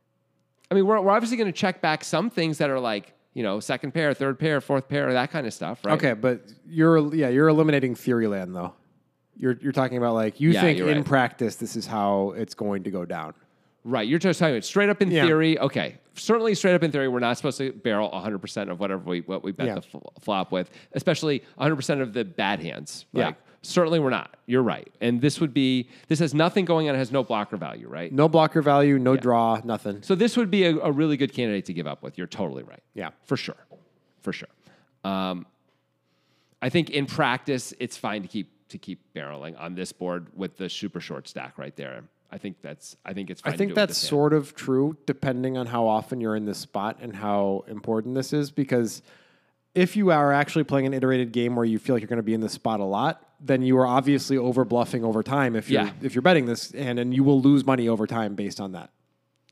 I mean, we're we're obviously going to check back some things that are like, you know, second pair, third pair, fourth pair, that kind of stuff, right? Okay, but you're yeah you're eliminating theory land though. You're you're talking about like you Yeah, think you're in right. practice this is how it's going to go down. Right. You're just talking about straight up in Yeah. theory. Okay. Certainly straight up in theory, we're not supposed to barrel one hundred percent of whatever we what we bet Yeah. the fl- flop with, especially one hundred percent of the bad hands. Yeah. Like, certainly we're not. You're right. And this would be, this has nothing going on. It has no blocker value, right? No blocker value, no draw, nothing. So this would be a, a really good candidate to give up with. You're totally right. Yeah. For sure. For sure. Um, I think in practice, it's fine to keep to keep barreling on this board with the super short stack right there. I think that's. I think it's fine I to think do it with that's this hand. sort of true depending on how often you're in this spot and how important this is. Because if you are actually playing an iterated game where you feel like you're going to be in this spot a lot, then you are obviously over bluffing over time. If you're Yeah. if you're betting this hand, and you will lose money over time based on that.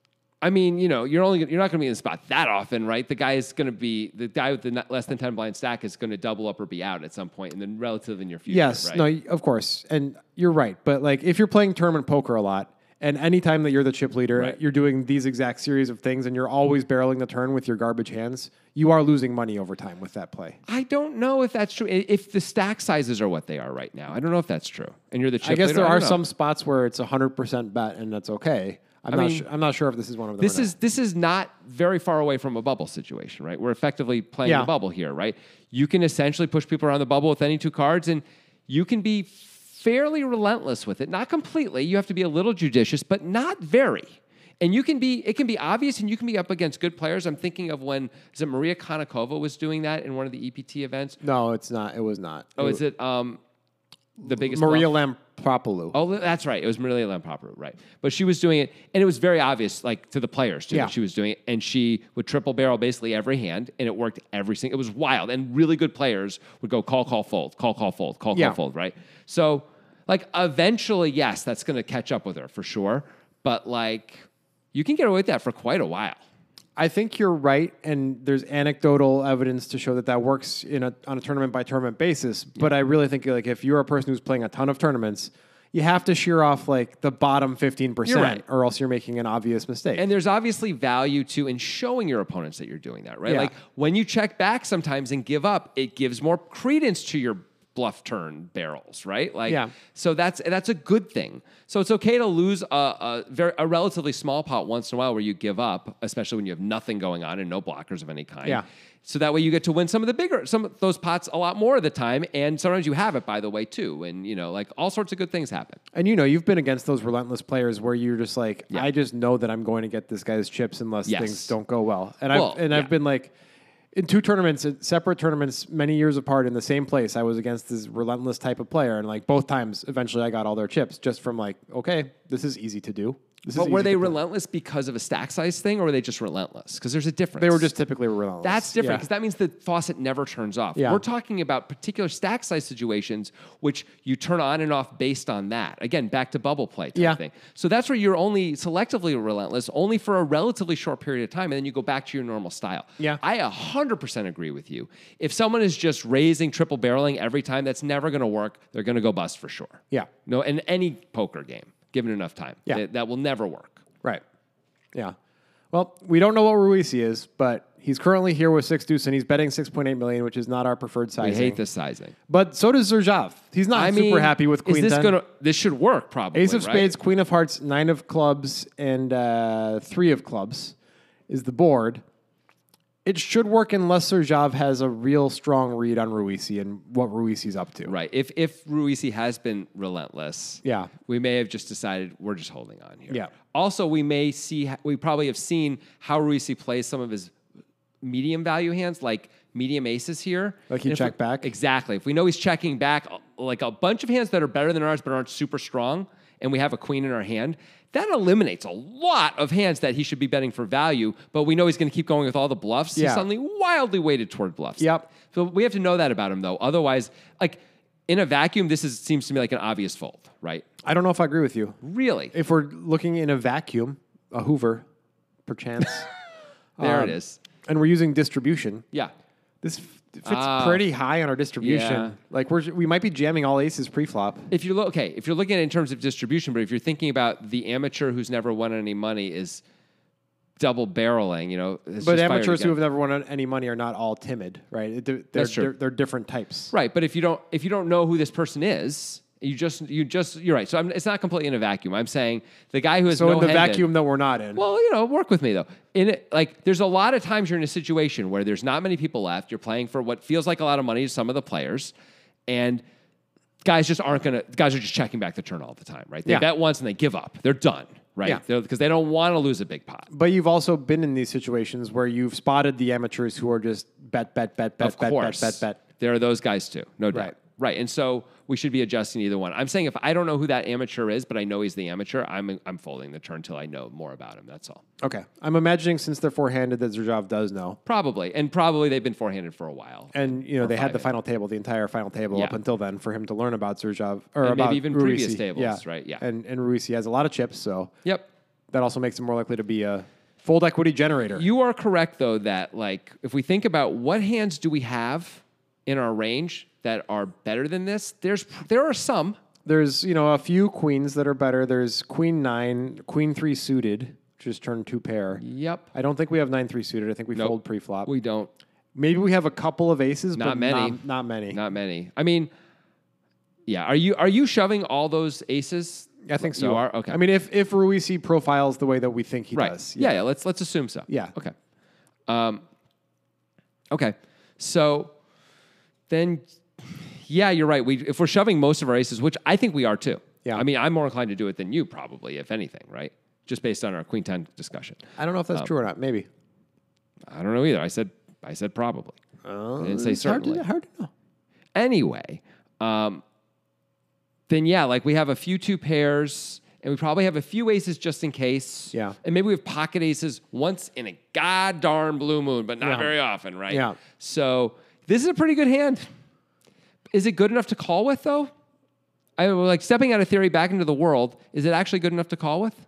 I mean, you know, you're only you're not going to be in the spot that often, right? The guy is going to be the guy with the n- less than ten blind stack is going to double up or be out at some point in the relatively near future. Yes, right? no, y- of course, and you're right. But like, if you're playing tournament poker a lot, and anytime that you're the chip leader, Right. you're doing these exact series of things, and you're always barreling the turn with your garbage hands, you are losing money over time with that play. I don't know if that's true. I- If the stack sizes are what they are right now, I don't know if that's true. And you're the chip I guess leader, there I are don't know. some spots where it's a hundred percent bet, and that's okay. I'm I not. mean, Su- I'm not sure if this is one of them. This or is this is not very far away from a bubble situation, right? We're effectively playing Yeah. the bubble here, right? You can essentially push people around the bubble with any two cards, and you can be fairly relentless with it. Not completely. You have to be a little judicious, but not very. And you can be, it can be obvious, and you can be up against good players. I'm thinking of when is it Maria Konnikova was doing that in one of the E P T events. not. No, it's not. It was not. Oh, is it um, the biggest Maria bluff? Lampropoulou? Oh, that's right. It was Maria Lampropoulou, right? But she was doing it, and it was very obvious, like to the players too. Yeah. That she was doing it, and she would triple barrel basically every hand, and it worked every single. It was wild, and really good players would go call, call, fold, call, call, fold, call, Yeah. call, fold, right? So, like, eventually, yes, that's going to catch up with her for sure. But like, you can get away with that for quite a while. I think you're right, and there's anecdotal evidence to show that that works in a, on a tournament by tournament basis. But I really think like if you're a person who's playing a ton of tournaments, you have to shear off like the bottom fifteen percent, You're right. or else you're making an obvious mistake. And there's obviously value to in showing your opponents that you're doing that, right? Yeah. Like when you check back sometimes and give up, it gives more credence to your bluff turn barrels, right? Like, Yeah. so that's that's a good thing. So it's okay to lose a, a very a relatively small pot once in a while where you give up, especially when you have nothing going on and no blockers of any kind. Yeah. So that way you get to win some of the bigger, some of those pots a lot more of the time, and sometimes you have it, by the way, too. And you know, like all sorts of good things happen. And you know, you've been against those relentless players where you're just like, Yeah. I just know that I'm going to get this guy's chips unless Yes. things don't go well. And Well, I've and yeah. I've been like in two tournaments, uh, separate tournaments, many years apart in the same place. I was against this relentless type of player, and like both times, eventually I got all their chips just from like, okay, this is easy to do. This But is were easy they to play. relentless because of a stack size thing, or were they just relentless? Because there's a difference. They were just typically relentless. That's different Yeah. because that means the faucet never turns off. Yeah. We're talking about particular stack size situations which you turn on and off based on that. Again, back to bubble play type Yeah. thing. So that's where you're only selectively relentless, only for a relatively short period of time, and then you go back to your normal style. Yeah. I one hundred percent agree with you. If someone is just raising, triple barreling every time, that's never going to work. They're going to go bust for sure. Yeah. No, in any poker game, given enough time. Yeah. That, that will never work. Right. Yeah. Well, we don't know what Ruisi is, but he's currently here with six deuce, and he's betting six point eight million, which is not our preferred We sizing. hate this sizing. But so does Zerjav. He's not I super mean, happy with Queen Is this ten. gonna? This should work probably. Ace of right? spades, queen of hearts, nine of clubs, and uh, three of clubs is the board. It should work unless Serjav has a real strong read on Ruisi and what Ruisi's up to. Right. If if Ruisi has been relentless, Yeah. we may have just decided we're just holding on here. Yeah. Also, we may see we probably have seen how Ruisi plays some of his medium value hands, like medium aces here. Like he And if check we- back? Exactly. If we know he's checking back, like a bunch of hands that are better than ours but aren't super strong, and we have a queen in our hand, that eliminates a lot of hands that he should be betting for value, but we know he's going to keep going with all the bluffs. Yeah. He's suddenly wildly weighted toward bluffs. Yep. So we have to know that about him, though. Otherwise, like, in a vacuum, this is seems to me like an obvious fold, right? I don't know if I agree with you. Really? If we're looking in a vacuum, a Hoover, perchance. There um, it is. And we're using distribution. Yeah. This f- fits Ah. pretty high on our distribution. Yeah. Like we're we might be jamming all aces pre-flop. If you look, okay, if you're looking at it in terms of distribution, but if you're thinking about the amateur who's never won any money is double barreling, you know. it's But just fired amateurs who again. have never won any money are not all timid, right? It- They're, That's true. They're, they're different types. Right, but if you don't if you don't know who this person is, you just you just you're right. So I'm, it's not completely in a vacuum. I'm saying the guy who has So no in the hand in- vacuum that we're not in. Well, you know, work with me though. In it, like, there's a lot of times you're in a situation where there's not many people left. You're playing for what feels like a lot of money to some of the players, and guys just aren't gonna. Guys are just checking back the turn all the time, right? They Yeah. bet once and they give up. They're done, right? Yeah. Because they don't want to lose a big pot. But you've also been in these situations where you've spotted the amateurs who are just bet, bet, bet, bet, Of bet, course, bet, bet, bet. there are those guys too, no doubt. Right. Right, and so we should be adjusting either one. I'm saying if I don't know who that amateur is, but I know he's the amateur, I'm I'm folding the turn until I know more about him. That's all. Okay. I'm imagining since they're four-handed that Zurjov does know. Probably, and probably they've been forehanded for a while. And, you know, they had the five-handed. final table, the entire final table Yeah. up until then for him to learn about Zurjov. Or And maybe about even Ruisi. previous tables, yeah. right? Yeah. And, and Ruisi has a lot of chips, so Yep. that also makes him more likely to be a fold equity generator. You are correct, though, that like if we think about what hands do we have in our range that are better than this, there's there are some. There's, you know, a few queens that are better. There's queen nine, queen three suited, just turn two pair. Yep. I don't think we have nine three suited. I think we Nope. fold pre-flop. We don't. Maybe we have a couple of aces, Not but many. Not, not many. Not many. I mean, yeah. Are you are you shoving all those aces? I think so. You are? Okay. I mean, if if Ruisi profiles the way that we think he Right. does, Yeah. yeah. Let's let's assume so. Yeah. Okay. Um. Okay. So then, yeah, you're right. We if we're shoving most of our aces, which I think we are too. Yeah. I mean, I'm more inclined to do it than you probably, if anything, right? Just based on our queen ten discussion. I don't know if Um, that's true or not. Maybe. I don't know either. I said I said probably. Uh, I didn't say it's hard certainly. to, hard to know. Anyway, um, then yeah, like we have a few two pairs, and we probably have a few aces just in case. Yeah. And maybe we have pocket aces once in a god darn blue moon, but not Yeah. very often, right? Yeah. So this is a pretty good hand. Is it good enough to call with though? I like stepping out of theory back into the world. Is it actually good enough to call with?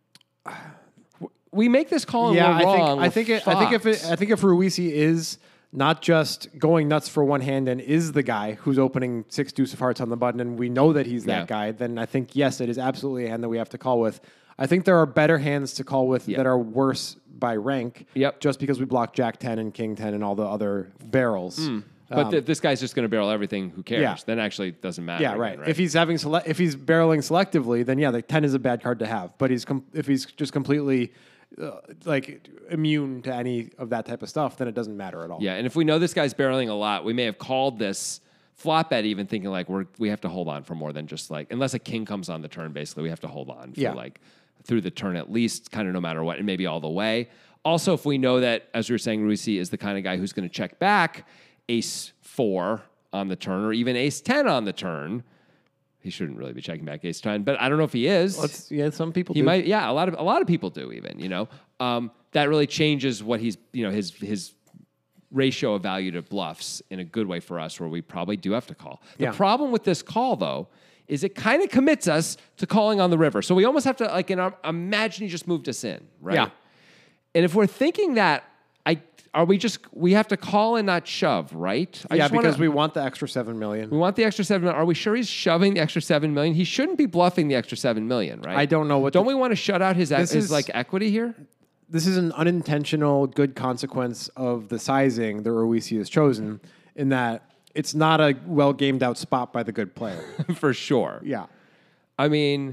We make this call and Yeah, we're I think wrong. I we're think it, I think if it, fucked. I think if Ruisi is not just going nuts for one hand and is the guy who's opening six deuce of hearts on the button, and we know that he's that Yeah. guy, then I think yes, it is absolutely a hand that we have to call with. I think there are better hands to call with Yep. that are worse by rank. Yep. Just because we block Jack ten and King ten and all the other barrels. But th- this guy's just going to barrel everything. Who cares? Yeah. Then actually it doesn't matter. Yeah, again, right. right. If he's having sele- if he's barreling selectively, then yeah, the ten is a bad card to have. But he's com- if he's just completely uh, like immune to any of that type of stuff, then it doesn't matter at all. Yeah, and if we know this guy's barreling a lot, we may have called this flop bet even thinking like we're we have to hold on for more than just like unless a king comes on the turn, basically we have to hold on for Yeah. like through the turn at least, kind of no matter what, and maybe all the way. Also, if we know that, as we were saying, Ruisi is the kind of guy who's going to check back ace four on the turn or even ace ten on the turn. He shouldn't really be checking back ace ten, but I don't know if he is. Let's, yeah, some people He do. might, yeah. A lot of a lot of people do even. You know, um, that really changes what he's, you know, his his ratio of value to bluffs in a good way for us, where we probably do have to call. The Yeah. problem with this call, though, is it kind of commits us to calling on the river. So we almost have to like, in our, imagine he just moved us in, right? Yeah. And if we're thinking that, I are we just we have to call and not shove, right? I yeah, just wanna- because we want the extra seven million. we want the extra seven million. Are we sure he's shoving the extra seven million? He shouldn't be bluffing the extra seven million, right? I don't know what Don't the- we want to shut out his, This his is- like equity here? This is an unintentional good consequence of the sizing that Ruisi has chosen, in that it's not a well gamed out spot by the good player. For sure. Yeah. I mean,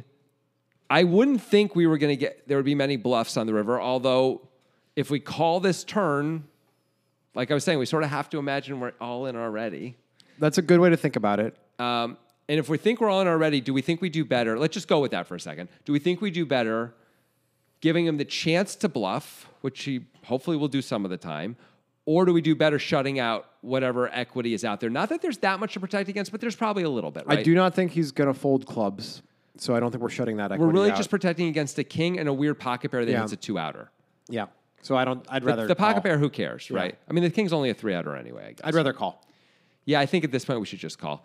I wouldn't think we were going to get, there would be many bluffs on the river, although if we call this turn, like I was saying, we sort of have to imagine we're all in already. That's a good way to think about it. Um, and if we think we're all in already, do we think we do better? Let's just go with that for a second. Do we think we do better giving him the chance to bluff, which he hopefully will do some of the time, or do we do better shutting out whatever equity is out there? Not that there's that much to protect against, but there's probably a little bit, right? I do not think he's going to fold clubs, so I don't think we're shutting that equity We're really out. just protecting against a king and a weird pocket pair that Yeah. hits a two-outer. Yeah. So I don't. I'd The, rather the pocket call. pair, who cares, right? I mean, the king's only a three-outer anyway, I guess. I'd rather call. Yeah, I think at this point we should just call.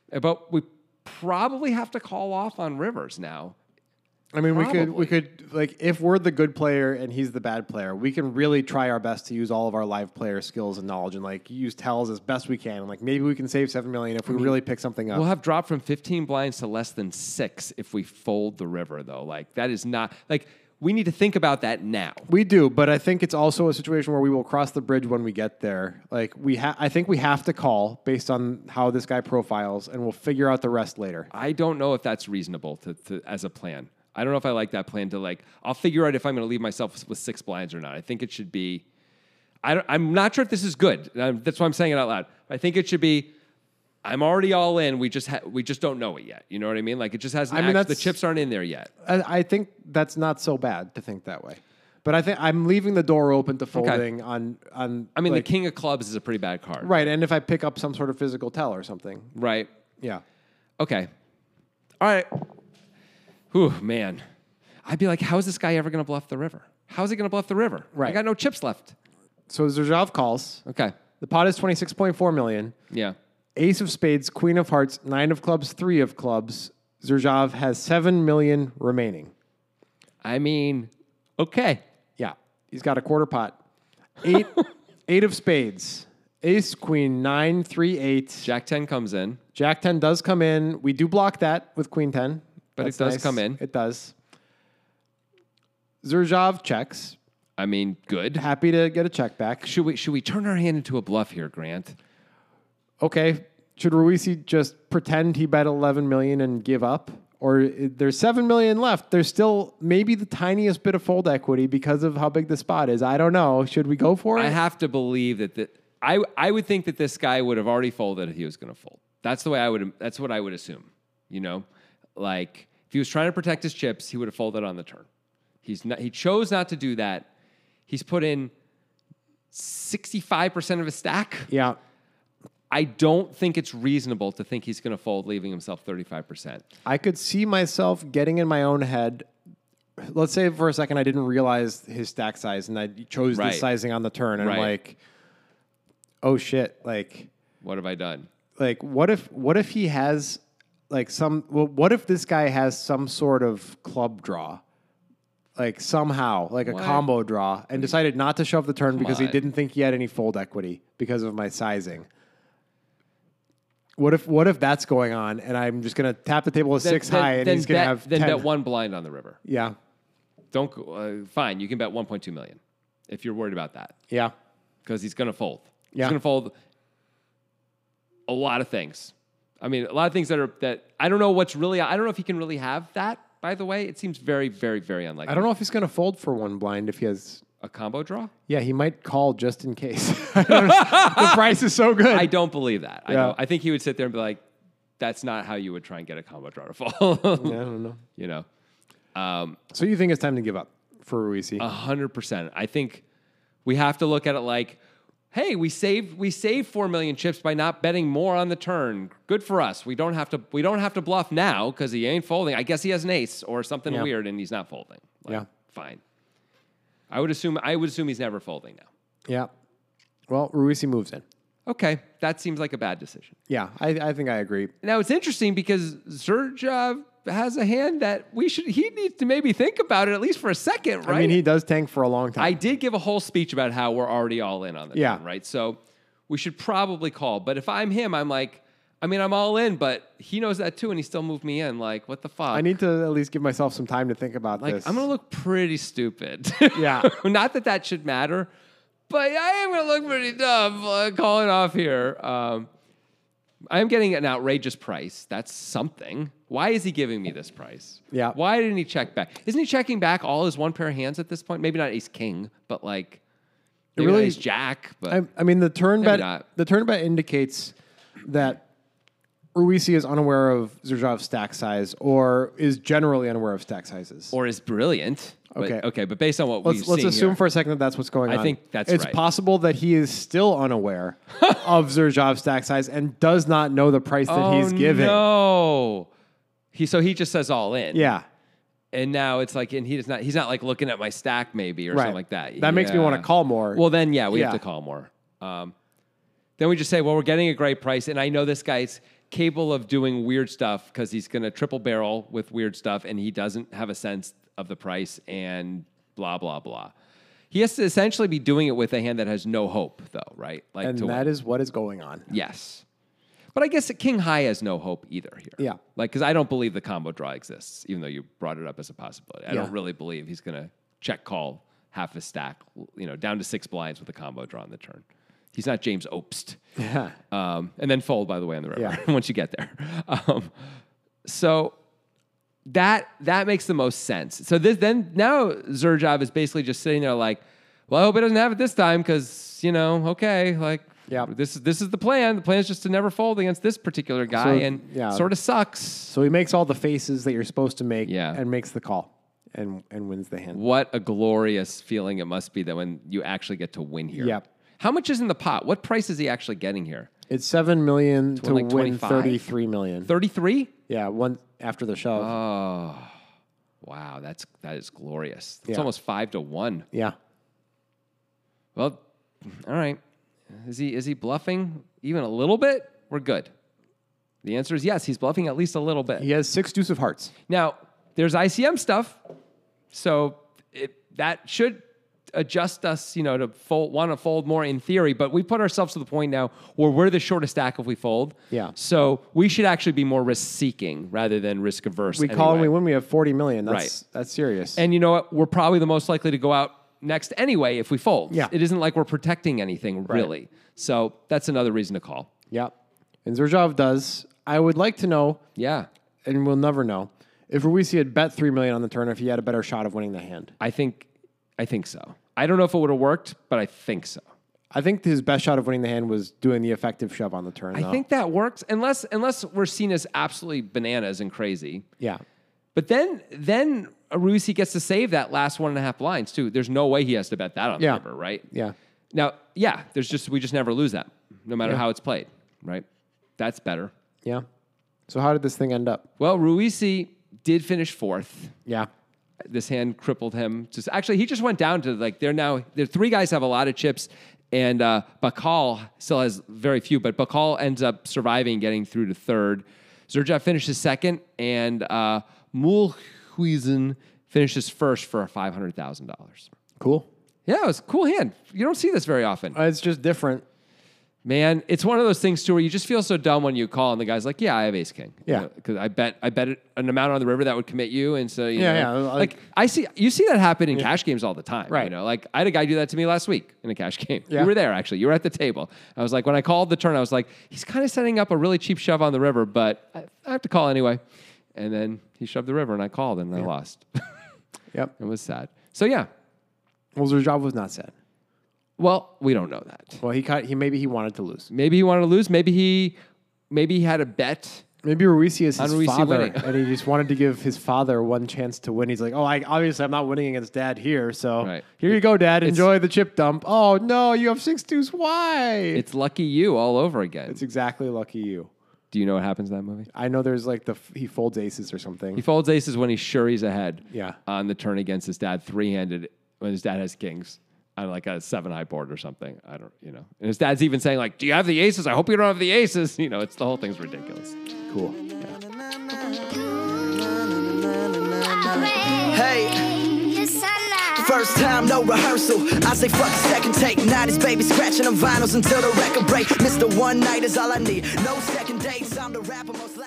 But we probably have to call off on Rivers now. I mean, Probably. we could we could like if we're the good player and he's the bad player, we can really try our best to use all of our live player skills and knowledge and like use tells as best we can. And like maybe we can save seven million if we really pick something up. We'll have dropped from fifteen blinds to less than six if we fold the river, though. Like that is not like we need to think about that now. We do, but I think it's also a situation where we will cross the bridge when we get there. Like we ha- I think we have to call based on how this guy profiles, and we'll figure out the rest later. I don't know if that's reasonable to, to as a plan. I don't know if I like that plan to like, I'll figure out if I'm going to leave myself with six blinds or not. I think it should be, I don't, I'm not sure if this is good. Um, that's why I'm saying it out loud. I think it should be, I'm already all in. We just ha- we just don't know it yet. You know what I mean? Like it just hasn't, I mean, act- the that's- chips aren't in there yet. I, I think that's not so bad to think that way. But I think I'm leaving the door open to folding on, on. I mean, like, the king of clubs is a pretty bad card. right. And if I pick up some sort of physical tell or something. Right. Yeah. Okay. All right. Whew, man. I'd be like, how is this guy ever going to bluff the river? How is he going to bluff the river? I Right. got no chips left. So Zurjov calls. Okay. The pot is twenty-six point four million. Yeah. Ace of spades, queen of hearts, nine of clubs, three of clubs. Zurjov has seven million remaining. I mean, okay. Yeah. He's got a quarter pot. Eight, eight of spades. Ace, queen, nine, three, eight. Jack ten comes in. Jack ten does come in. We do block that with queen ten. But That's it does nice. come in. It does. Zurjov checks. I mean, good. Happy to get a check back. Should we should we turn our hand into a bluff here, Grant? Okay. Should Ruisi just pretend he bet eleven million and give up? Or i- there's seven million left. There's still maybe the tiniest bit of fold equity because of how big the spot is. I don't know. Should we go for it? I have to believe that the, I I would think that this guy would have already folded if he was going to fold. That's the way I would. That's what I would assume. You know, like if he was trying to protect his chips, he would have folded on the turn. He's not. He chose not to do that. He's put in sixty-five percent of his stack. yeah. I don't think it's reasonable to think he's going to fold, leaving himself thirty-five percent. I could see myself getting in my own head. Let's say for a second I didn't realize his stack size and I chose Right. this sizing on the turn. And I'm Right. like, oh shit. Like, What have I done? like what if what if he has like some well, what if this guy has some sort of club draw? Like somehow, like a What? combo draw, and decided not to shove the turn because he on. didn't think he had any fold equity because of my sizing. What if what if that's going on and I'm just gonna tap the table with Then- six then- high and then he's gonna bet, have then ten? bet one blind on the river. Yeah, Don't go, uh, fine. You can bet one point two million if you're worried about that yeah, because he's going to fold. Yeah. He's going to fold a lot of things. I mean, a lot of things that are that I don't know what's really. I don't know if he can really have that. By the way, it seems very, very, very unlikely. I don't know if he's gonna fold for one blind if he has. A combo draw. Yeah, he might call just in case. I don't know. The price is so good. I don't believe that. I, Yeah. don't, I think he would sit there and be like, "That's not how you would try and get a combo draw to fall." yeah, I don't know. You know. Um, So you think it's time to give up for Ruisi? A hundred percent. I think we have to look at it like, hey, we saved we saved four million chips by not betting more on the turn. Good for us. We don't have to we don't have to bluff now because he ain't folding. I guess he has an ace or something Yeah. weird and he's not folding. Like, Yeah. fine. I would assume I would assume he's never folding now. Yeah. Well, Ruisi moves in. Okay, that seems like a bad decision. Yeah, I, I think I agree. Now it's interesting because Zurjov has a hand that we should he needs to maybe think about it at least for a second, right? I mean, he does tank for a long time. I did give a whole speech about how we're already all in on the Yeah. turn, right? So we should probably call. But if I'm him, I'm like, I mean, I'm all in, but he knows that too, and he still moved me in. Like, what the fuck? I need to at least give myself some time to think about like, this. I'm gonna look pretty stupid. Yeah. Not that that should matter, but I am gonna look pretty dumb uh, calling off here. Um, I'm getting an outrageous price. That's something. Why is he giving me this price? Yeah. Why didn't he check back? Isn't he checking back all his one pair of hands at this point? Maybe not ace king, but like maybe really- not ace jack. But I, I mean, the turn Maybe bet. not. The turn bet indicates that Ruisi is unaware of Zurjov's stack size, or is generally unaware of stack sizes. or is brilliant. But- Okay. okay, but based on what let's we've let's seen assume here, for a second that that's what's going I on. think that's it's right. possible that he is still unaware of Zurjov's stack size and does not know the price that oh, he's giving. No. He so he just says all in. Yeah. And now it's like, and he does not. He's not like looking at my stack maybe or Right. something like that. That makes me Yeah. want to call more. Well, then yeah, we have Yeah. to call more. Um, then we just say, well, we're getting a great price, and I know this guy's capable of doing weird stuff because he's going to triple barrel with weird stuff, and he doesn't have a sense of the price and blah, blah, blah. He has to essentially be doing it with a hand that has no hope, though, right? Like, And to that win. is what is going on. Yes. But I guess that King High has no hope either here. Yeah. Like, because I don't believe the combo draw exists, even though you brought it up as a possibility. I Yeah. don't really believe he's going to check call half a stack, you know, down to six blinds with a combo draw on the turn. He's not James Obst. Yeah. Um, and then fold, by the way, on the river Yeah. once you get there. Um, so that that makes the most sense. So this, then now Zurjov is basically just sitting there like, well, I hope he doesn't have it this time because, you know, okay, like, Yeah. this is this is the plan. The plan is just to never fold against this particular guy, So, and yeah. sort of sucks. So he makes all the faces that you're supposed to make Yeah. and makes the call and, and wins the hand. What a glorious feeling it must be that when you actually get to win here. Yep. How much is in the pot? What price is he actually getting here? It's seven million to like win twenty-five? thirty-three million. thirty-three? Yeah, one after the shove. Oh, wow, that's that is glorious. It's Yeah. almost five to one. yeah. Well, all right. Is he is he bluffing even a little bit? We're good. The answer is yes. He's bluffing at least a little bit. He has six deuce of hearts. Now there's I C M stuff, so it, that should adjust us, you know, to fold, want to fold more in theory. But we put ourselves to the point now where we're the shortest stack if we fold. Yeah. So we should actually be more risk seeking rather than risk averse. We call and anyway. we win. We have forty million. That's, Right. That's serious. And you know what? We're probably the most likely to go out next anyway if we fold. Yeah. It isn't like we're protecting anything really. So that's another reason to call. yeah. And Zurjov does. I would like to know, Yeah. and we'll never know, if Ruisi had bet three million on the turn, if he had a better shot of winning the hand. I think I think so. I don't know if it would have worked, but I think so. I think his best shot of winning the hand was doing the effective shove on the turn. I though. think that works unless unless we're seen as absolutely bananas and crazy. Yeah. But then then Ruisi gets to save that last one and a half blinds too. There's no way he has to bet that on Yeah. the river, right? Yeah. Now, yeah, there's just we just never lose that, no matter Yeah. how it's played, right? That's better. Yeah. So how did this thing end up? Well, Ruisi did finish fourth. Yeah. This hand crippled him. Just actually, he just went down to like they're now. There three guys have a lot of chips, and uh, Bakal still has very few. But Bakal ends up surviving, getting through to third. Zurjov finishes second, and uh, Mulhuizen finishes first for five hundred thousand dollars. Cool. Yeah, it was a cool hand. You don't see this very often. Uh, it's just different. Man, it's one of those things too where you just feel so dumb when you call and the guy's like, "Yeah, I have ace king." Yeah. because I bet I bet it- an amount on the river that would commit you, and so you Yeah, know, yeah, Like, like- I see, you see that happen in cash games all the time, You Right. know, like I had a guy do that to me last week in a cash game. Yeah. You were there actually. You were at the table. I was like, when I called the turn, I was like, he's kind of setting up a really cheap shove on the river, but I, I have to call anyway. And then he shoved the river, and I called, and I lost. Yep. It was sad. So yeah. Well, Zurjov was not sad. Well, we don't know that. Well, he caught, he maybe he wanted to lose. Maybe he wanted to lose. Maybe he maybe he had a bet. Maybe Ruisi is On his Ruisi father, winning. and he just wanted to give his father one chance to win. He's like, "Oh, I obviously I'm not winning against Dad here, so Right. here you go, Dad. It's- Enjoy the chip dump." Oh no, you have six deuce. Why? It's lucky you all over again. It's exactly lucky you. Do you know what happens in that movie? I know there's like the f- he folds aces or something. He folds aces when he's sure he's ahead. Yeah. On the turn against his dad, three-handed when his dad has kings on like a seven-high board or something. I don't, you know. And his dad's even saying like, "Do you have the aces? I hope you don't have the aces." You know, it's the whole thing's ridiculous. Cool. Hey, first time, no rehearsal. I say fuck the second take. nineties baby scratching on vinyls until the record break. Mister One Night is all I need. No second dates. I'm the rapper most.